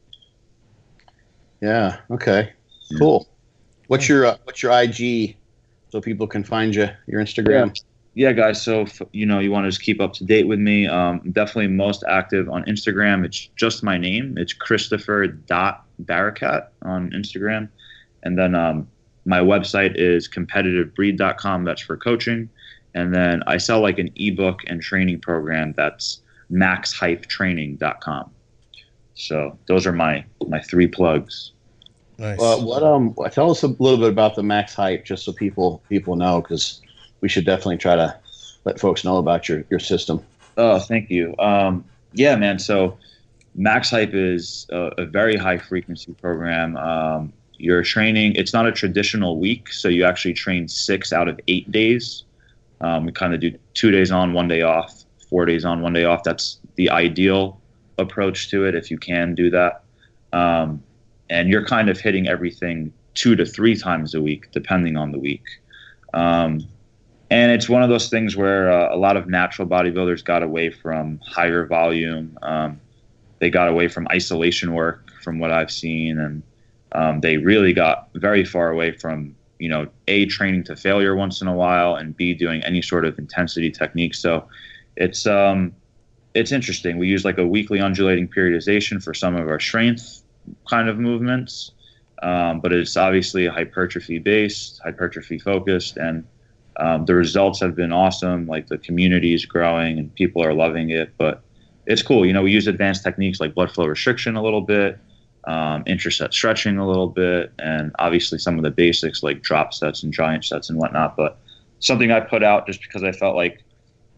Yeah. Okay. Yeah. Cool. What's your uh, What's your I G so people can find you? Your Instagram. Yeah, guys. So if, you know you want to just keep up to date with me. Um, I'm definitely most active on Instagram. It's just my name. It's Christopher dot Barakat on Instagram, and then um, my website is competitive breed dot com. That's for coaching, and then I sell like an ebook and training program. That's max hype training dot com. So those are my my three plugs. Nice. Uh, what um? Tell us a little bit about the Max Hype, just so people people know, because we should definitely try to let folks know about your, your system. Oh, thank you. Um, yeah, man. So Max Hype is a, a very high frequency program. Um, you're training. It's not a traditional week, so you actually train six out of eight days. Um, we kind of do two days on, one day off, four days on, one day off. That's the ideal approach to it if you can do that. Um, and you're kind of hitting everything two to three times a week, depending on the week. Um, and it's one of those things where uh, a lot of natural bodybuilders got away from higher volume. Um, they got away from isolation work, from what I've seen, and um, they really got very far away from, you know, A, training to failure once in a while, and B, doing any sort of intensity technique. So it's um, it's interesting. We use like a weekly undulating periodization for some of our strength kind of movements, um, but it's obviously hypertrophy based, hypertrophy focused, and um, the results have been awesome. Like the community is growing and people are loving it, but it's cool. You know, we use advanced techniques like blood flow restriction a little bit, um, intraset stretching a little bit, and obviously some of the basics like drop sets and giant sets and whatnot. But something I put out just because I felt like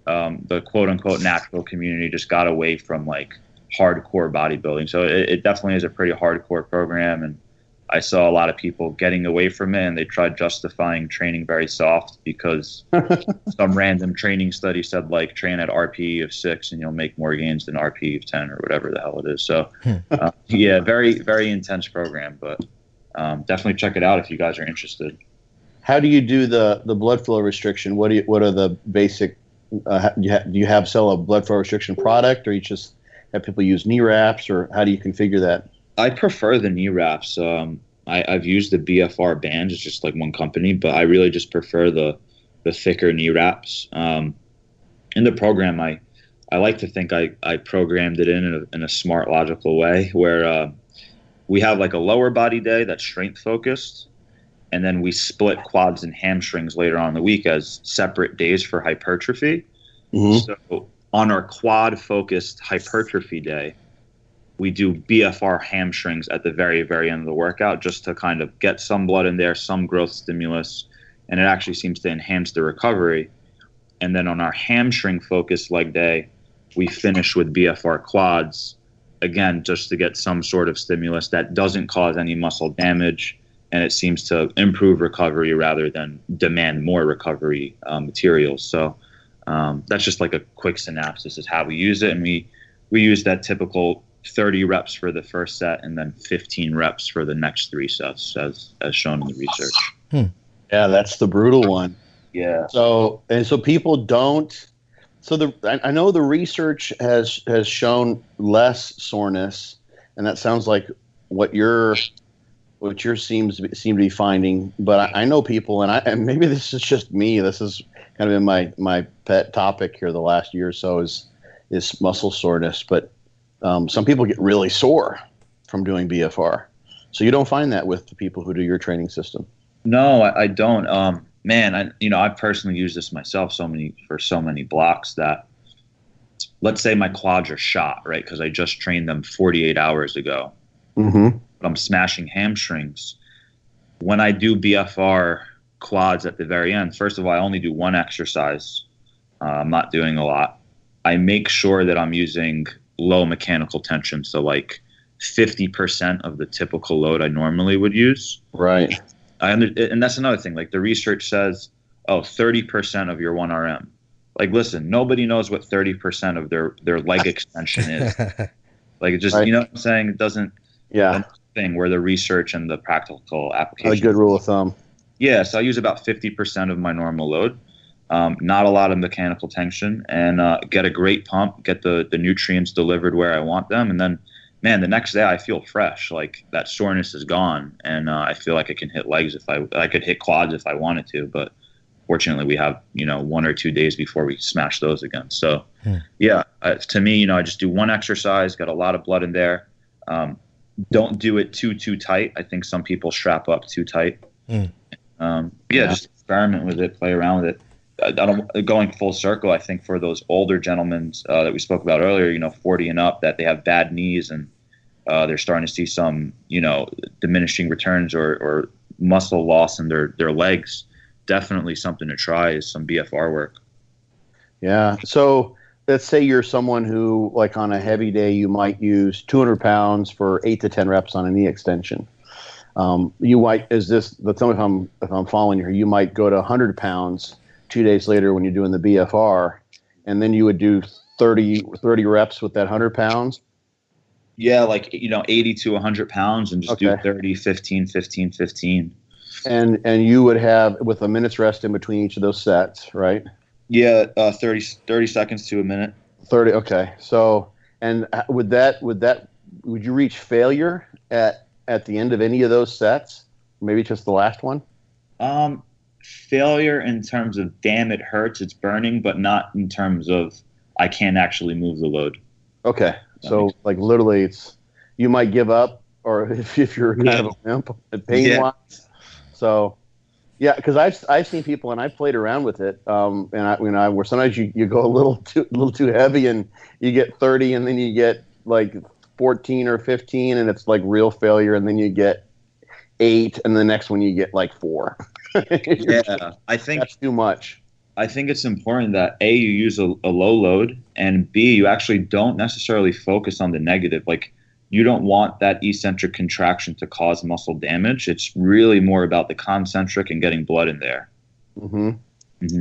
um, the quote unquote natural community just got away from like hardcore bodybuilding. So it, it definitely is a pretty hardcore program, and I saw a lot of people getting away from it, and they tried justifying training very soft because some random training study said like train at R P E of six and you'll make more gains than R P E of ten or whatever the hell it is. So uh, yeah, very, very intense program, but um, definitely check it out if you guys are interested. How do you do the, the blood flow restriction? What do you, what are the basic, uh, do, you ha- do you have sell a blood flow restriction product, or you just have people use knee wraps, or how do you configure that? I prefer the knee wraps. Um, I, I've used the B F R bands. It's just like one company, but I really just prefer the the thicker knee wraps. Um, in the program, I I like to think I, I programmed it in in a, in a smart, logical way where uh, we have like a lower body day that's strength focused, and then we split quads and hamstrings later on in the week as separate days for hypertrophy. Mm-hmm. So on our quad focused hypertrophy day, we do B F R hamstrings at the very, very end of the workout just to kind of get some blood in there, some growth stimulus, and it actually seems to enhance the recovery. And then on our hamstring focused leg day, we finish with B F R quads, again, just to get some sort of stimulus that doesn't cause any muscle damage, and it seems to improve recovery rather than demand more recovery uh, materials. So um, that's just like a quick synopsis is how we use it. And we, we use that typical thirty reps for the first set and then fifteen reps for the next three sets as as shown in the research. Hmm. Yeah, that's the brutal one. Yeah. So and so people don't so the I, I know the research has has shown less soreness, and that sounds like what you're what your seems to be, seem to be finding, but I, I know people, and I and maybe this is just me, this is kind of been my my pet topic here the last year or so is is muscle soreness, but Um, some people get really sore from doing B F R. So you don't find that with the people who do your training system? No, I, I don't. Um, man, I, you know, I personally use this myself so many for so many blocks that, let's say my quads are shot, right? Because I just trained them forty-eight hours ago. Mm-hmm. But I'm smashing hamstrings. When I do B F R quads at the very end, first of all, I only do one exercise. Uh, I'm not doing a lot. I make sure that I'm using low mechanical tension, so like fifty percent of the typical load I normally would use. Right. I under, and that's another thing. Like the research says, oh, thirty percent of your one R M. Like, listen, nobody knows what thirty percent of their, their leg extension is. Like, it just, right. You know what I'm saying? It doesn't, yeah. Thing where the research and the practical application. A good rule of thumb. Yeah. So I use about fifty percent of my normal load. Um, not a lot of mechanical tension, and uh, get a great pump, get the, the nutrients delivered where I want them. And then, man, the next day I feel fresh. Like that soreness is gone, and uh, I feel like I can hit legs if I, I could hit quads if I wanted to. But fortunately, we have, you know, one or two days before we smash those again. So, hmm. yeah, uh, to me, you know, I just do one exercise, got a lot of blood in there. Um, don't do it too, too tight. I think some people strap up too tight. Hmm. Um, yeah, yeah, just experiment with it, play around with it. I don't, going full circle, I think for those older gentlemen uh, that we spoke about earlier, you know, forty and up, that they have bad knees and uh, they're starting to see some, you know, diminishing returns or, or muscle loss in their, their legs. Definitely something to try is some B F R work. Yeah. So let's say you're someone who, like on a heavy day, you might use two hundred pounds for eight to ten reps on a knee extension. Um, you might, is this, let's tell me if I'm, if I'm following you here, you might go to one hundred pounds two days later when you're doing the B F R, and then you would do thirty, thirty reps with that one hundred pounds? Yeah, like, you know, eighty to one hundred pounds and just okay. do thirty, fifteen, fifteen, fifteen. And and you would have, with a minute's rest in between each of those sets, right? Yeah, uh, thirty, thirty seconds to a minute. thirty, okay. So, and would that, would that, would you reach failure at, at the end of any of those sets? Maybe just the last one? Um, failure in terms of, damn, it hurts, it's burning, but not in terms of I can't actually move the load. Okay. So like literally it's, you might give up, or if, if you're kind yeah. of a wimp, pain yeah. wise. So yeah, because I've I've seen people, and I've played around with it, um, and I you know where sometimes you, you go a little too a little too heavy and you get thirty, and then you get like fourteen or fifteen, and it's like real failure, and then you get eight, and the next one you get like four. Yeah, I think that's too much. I think it's important that A, you use a, a low load, and B, you actually don't necessarily focus on the negative. Like, you don't want that eccentric contraction to cause muscle damage. It's really more about the concentric and getting blood in there. Mm-hmm. Mm-hmm.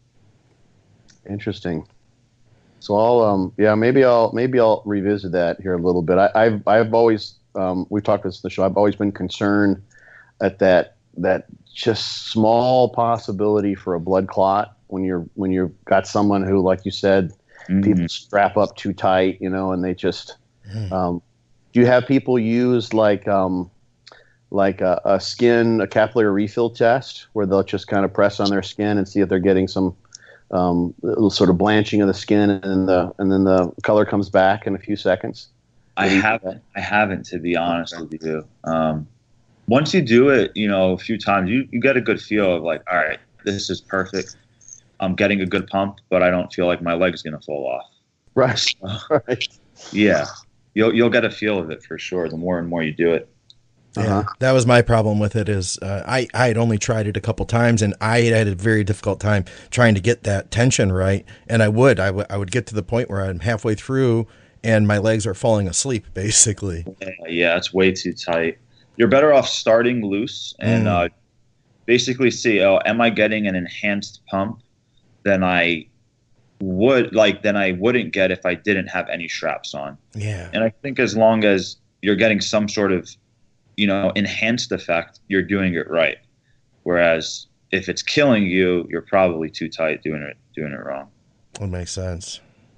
Interesting. So I'll, um, yeah, maybe I'll, maybe I'll revisit that here a little bit. I, I've, I've always, um, we've talked about this in the show. I've always been concerned at that, that just small possibility for a blood clot when you're, when you've got someone who, like you said, Mm-hmm. people strap up too tight, you know, and they just, um, do you have people use like, um, like a, a skin, a capillary refill test where they'll just kind of press on their skin and see if they're getting some, um, little sort of blanching of the skin, and then the and then the color comes back in a few seconds? I haven't. I haven't, to be honest with you. Um, once you do it, you know, a few times, you, you get a good feel of like, all right, this is perfect. I'm getting a good pump, but I don't feel like my leg's gonna fall off. Right. Right. Yeah, you'll you'll get a feel of it for sure. The more and more you do it. Yeah, Uh-huh. that was my problem with it. Is uh, I I had only tried it a couple times, and I had a very difficult time trying to get that tension right. And I would I would I would get to the point where I'm halfway through, and my legs are falling asleep, basically. Yeah, yeah, it's way too tight. You're better off starting loose and Mm. uh, basically see, oh, am I getting an enhanced pump than I would like than I wouldn't get if I didn't have any straps on. Yeah. And I think as long as you're getting some sort of, you know, enhanced effect, you're doing it right. Whereas if it's killing you, you're probably too tight doing it doing it wrong. That makes sense.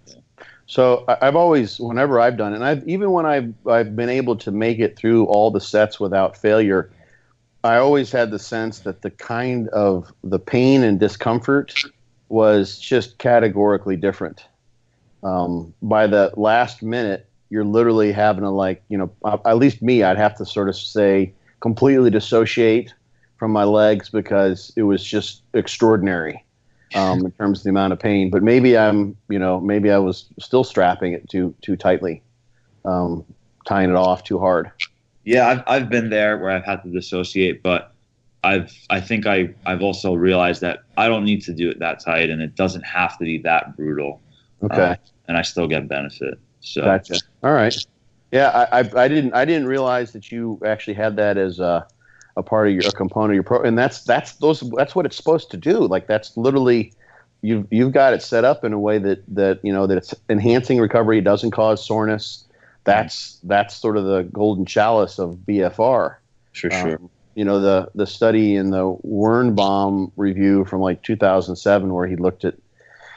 So I- I've always, whenever I've done it, and I've even when I've I've been able to make it through all the sets without failure, I always had the sense that the kind of the pain and discomfort was just categorically different. Um, by the last minute, you're literally having to, like, you know, at least me, I'd have to sort of say completely dissociate from my legs because it was just extraordinary um, in terms of the amount of pain. But maybe I'm, you know, maybe I was still strapping it too too tightly, um, tying it off too hard. Yeah, I've I've been there where I've had to dissociate, but I've I think I I've also realized that I don't need to do it that tight, and it doesn't have to be that brutal. Okay. Uh, and I still get benefit. So Gotcha. All right. Yeah, I, I I didn't I didn't realize that you actually had that as a a part of your a component of your pro, and that's that's those that's what it's supposed to do. Like, that's literally you've you've got it set up in a way that that you know that it's enhancing recovery, it doesn't cause soreness. That's that's sort of the golden chalice of B F R. For sure. Um, you know, the the study in the Wernbaum review from like two thousand seven, where he looked at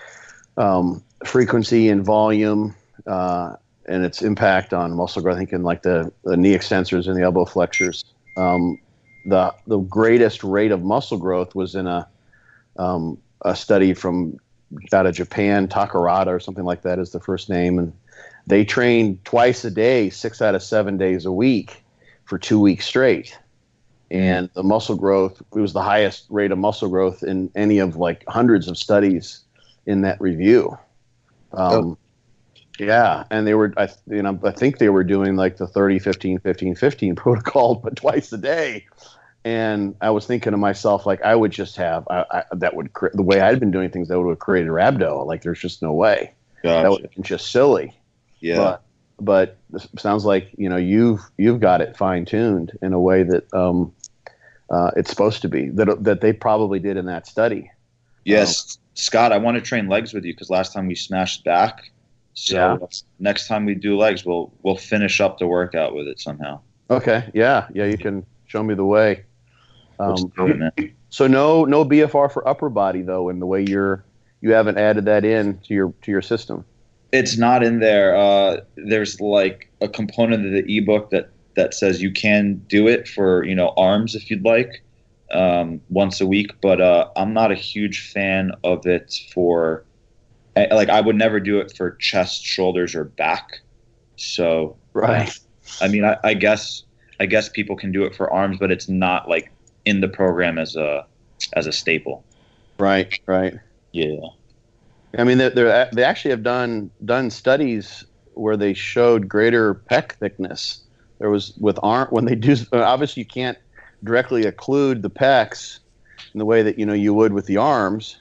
um, frequency and volume uh, and its impact on muscle growth. I think in like the, the knee extensors and the elbow flexors. Um, the the greatest rate of muscle growth was in a um, a study from out of Japan. Takarada or something like that is the first name, and they trained twice a day, six out of seven days a week for two weeks straight. And the muscle growth, it was the highest rate of muscle growth in any of like hundreds of studies in that review. Um, oh. Yeah. And they were, I, you know, I think they were doing like the thirty, fifteen, fifteen, fifteen protocol, but twice a day. And I was thinking to myself, like, I would just have, I, I, that would, cre- the way I'd been doing things, that would have created rhabdo. Like, there's just no way. Gotcha. That would have been just silly. Yeah. But, but it sounds like, you know, you've, you've got it fine tuned in a way that, um, Uh, it's supposed to be, that that they probably did in that study. Yes, um, Scott, I want to train legs with you because last time we smashed back. So yeah. next time we do legs, we'll we'll finish up the workout with it somehow. Okay, yeah, yeah, you can show me the way. Um, it, so no no B F R for upper body though, in the way you're you haven't added that in to your to your system. It's not in there. Uh, there's like a component of the ebook that. that says you can do it for, you know, arms if you'd like, um, once a week. But uh, I'm not a huge fan of it for, like, I would never do it for chest, shoulders, or back. So, right. Uh, I mean, I, I guess I guess people can do it for arms, but it's not like in the program as a as a staple. Right. Right. Yeah. I mean, they they actually have done done studies where they showed greater pec thickness. There was with arm when they do, obviously you can't directly occlude the pecs in the way that, you know, you would with the arms,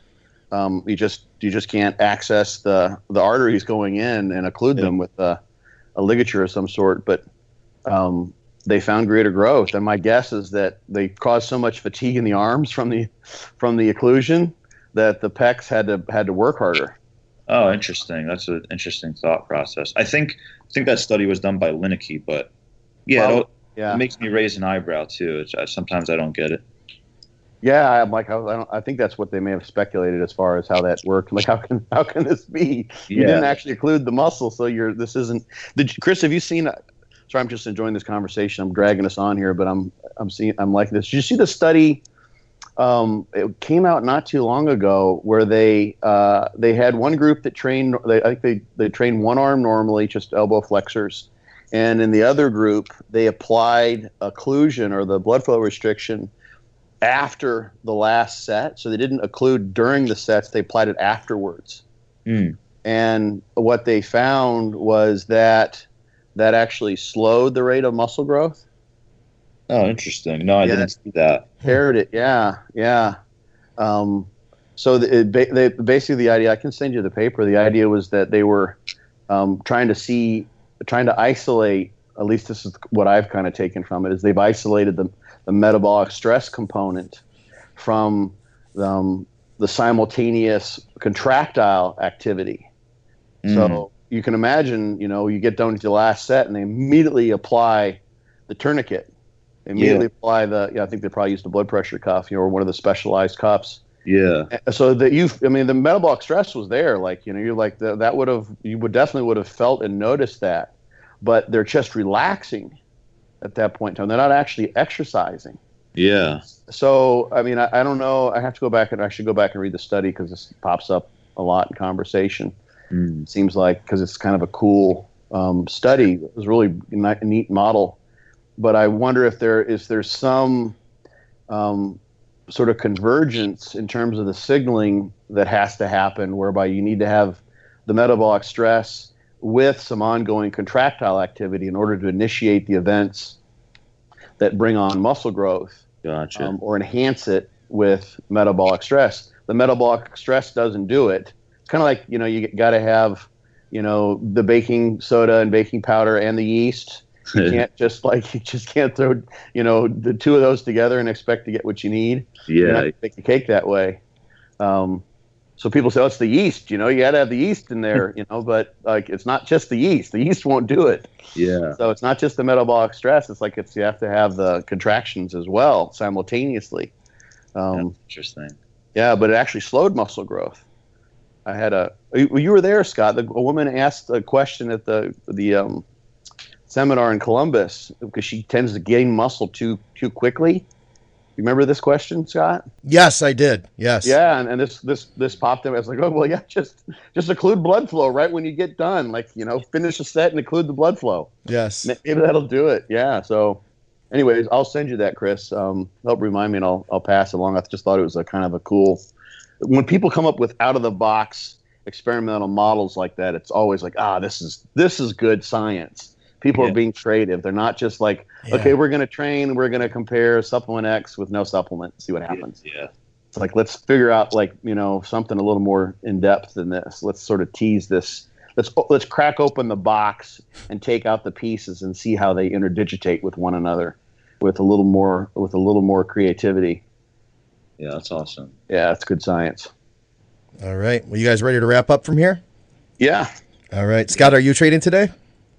Um, you just you just can't access the the arteries going in and occlude Yeah. them with a, a ligature of some sort. But um, they found greater growth, and my guess is that they caused so much fatigue in the arms from the from the occlusion that the pecs had to had to work harder. Oh, interesting. That's an interesting thought process. I think I think that study was done by Lineker, but yeah, Well, it, yeah. it makes me raise an eyebrow too. It's, uh, sometimes I don't get it. Yeah, I'm like I, I don't. I think that's what they may have speculated as far as how that worked. Like, how can how can this be? You Yeah. didn't actually occlude the muscle, so you're. This isn't. Did you, Chris? Have you seen? Sorry, I'm just enjoying this conversation. I'm dragging us on here, but I'm I'm seeing. I'm like this. Did you see the study? Um, it came out not too long ago where they uh, they had one group that trained. They, I think they they trained one arm normally, just elbow flexors, and in the other group they applied occlusion or the blood flow restriction after the last set. So they didn't occlude during the sets, they applied it afterwards. Mm. And what they found was that that actually slowed the rate of muscle growth. Oh, interesting. No, I Yeah. didn't see that. Paired it, yeah, yeah. Um, so the, it, ba- they, basically the idea, I can send you the paper, the idea was that they were um, trying to see, trying to isolate, at least this is what I've kind of taken from it, is they've isolated the the metabolic stress component from um, the simultaneous contractile activity. Mm. So you can imagine, you know, you get down to the last set and they immediately apply the tourniquet. They immediately Yeah. apply the, yeah, I think they probably used the blood pressure cuff, you know, or one of the specialized cuffs. Yeah. So that you, I mean, the metabolic stress was there. Like, you know, you're like, the, that would have, you would definitely would have felt and noticed that. But they're just relaxing at that point in time. They're not actually exercising. Yeah. So, I mean, I, I don't know. I have to go back and I should go back and read the study because this pops up a lot in conversation. Mm. It seems like because it's kind of a cool um, study. It was really a neat model. But I wonder if there is there's some um, sort of convergence in terms of the signaling that has to happen, whereby you need to have the metabolic stress with some ongoing contractile activity in order to initiate the events that bring on muscle growth. Gotcha. Um, or enhance it with metabolic stress. The metabolic stress doesn't do it. It's kind of like, you know, you got to have, you know, the baking soda and baking powder and the yeast. You can't just like, you just can't throw, you know, the two of those together and expect to get what you need. You're not Yeah. gonna make a cake that way. Um, so people say, oh, it's the yeast, you know, you got to have the yeast in there, you know, but like, it's not just the yeast. The yeast won't do it. Yeah. So it's not just the metabolic stress. It's like it's you have to have the contractions as well simultaneously. Um, Interesting. yeah, but it actually slowed muscle growth. I had a you you were there, Scott. The, a woman asked a question at the the um, seminar in Columbus because she tends to gain muscle too too quickly. You remember this question, Scott? Yes, I did. Yes. Yeah, and, and this this this popped up. I was like, oh well, yeah, just just occlude blood flow right when you get done. Like, you know, finish a set and occlude the blood flow. Yes. Maybe that'll do it. Yeah. So, anyways, I'll send you that, Chris. Um, help remind me, and I'll I'll pass it along. I just thought it was a kind of a cool. When people come up with out of the box experimental models like that, it's always like, ah, this is this is good science. People Yeah. are being creative. They're not just like, Yeah. okay, we're going to train, we're going to compare supplement X with no supplement, see what happens. Yeah. It's like, let's figure out, like, you know, something a little more in depth than this. Let's sort of tease this. Let's let's crack open the box and take out the pieces and see how they interdigitate with one another, with a little more with a little more creativity. Yeah. That's awesome. Yeah, it's good science. All right. Well, you guys ready to wrap up from here? Yeah, All right. Scott, are you trading today?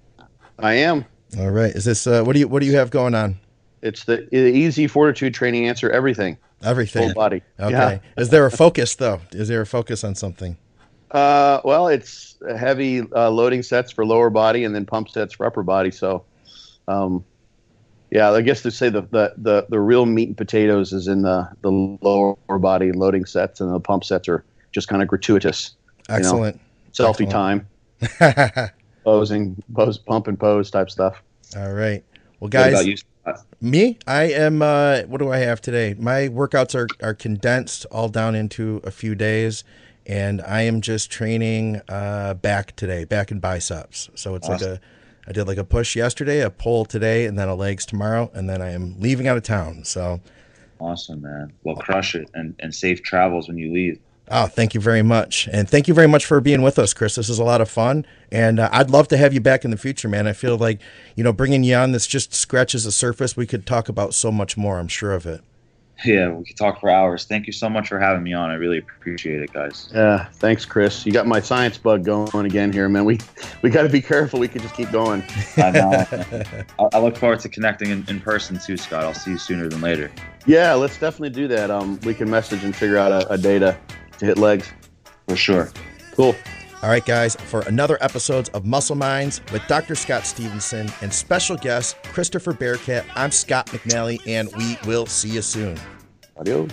I am. All right. Is this uh, what do you what do you have going on? It's the, the easy fortitude training answer everything. Everything. Full body. Okay. Yeah. Is there a focus though? Is there a focus on something? Uh, well, it's heavy uh, loading sets for lower body and then pump sets for upper body. So, um, yeah, I guess to say the, the, the, the real meat and potatoes is in the, the lower body loading sets, and the pump sets are just kind of gratuitous. Excellent. You know, selfie Excellent. time, posing, pose, pump and pose type stuff. All right. Well, What guys, about you, Scott? me, I am. Uh, what do I have today? My workouts are are condensed all down into a few days, and I am just training uh, back today, back and biceps. So it's Awesome. like a. I did like a push yesterday, a pull today, and then a legs tomorrow, and then I am leaving out of town. So Awesome, man. Well, crush it and, and safe travels when you leave. Oh, thank you very much. And thank you very much for being with us, Chris. This is a lot of fun. And uh, I'd love to have you back in the future, man. I feel like, you know, bringing you on, this just scratches the surface. We could talk about so much more, I'm sure of it. Yeah, we could talk for hours. Thank you so much for having me on. I really appreciate it, guys. Yeah, thanks, Chris. You got my science bug going again here, man. We we got to be careful. We could just keep going. I know. I, I look forward to connecting in, in person too, Scott. I'll see you sooner than later. Yeah, let's definitely do that. Um, we can message and figure out a, a day to, to hit legs. For sure. Cool. All right, guys, for another episode of Muscle Minds with Doctor Scott Stevenson and special guest Christopher Bearcat, I'm Scott McNally, and we will see you soon. Adios.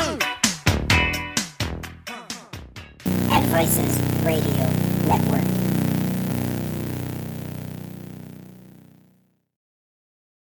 Advices Radio Network.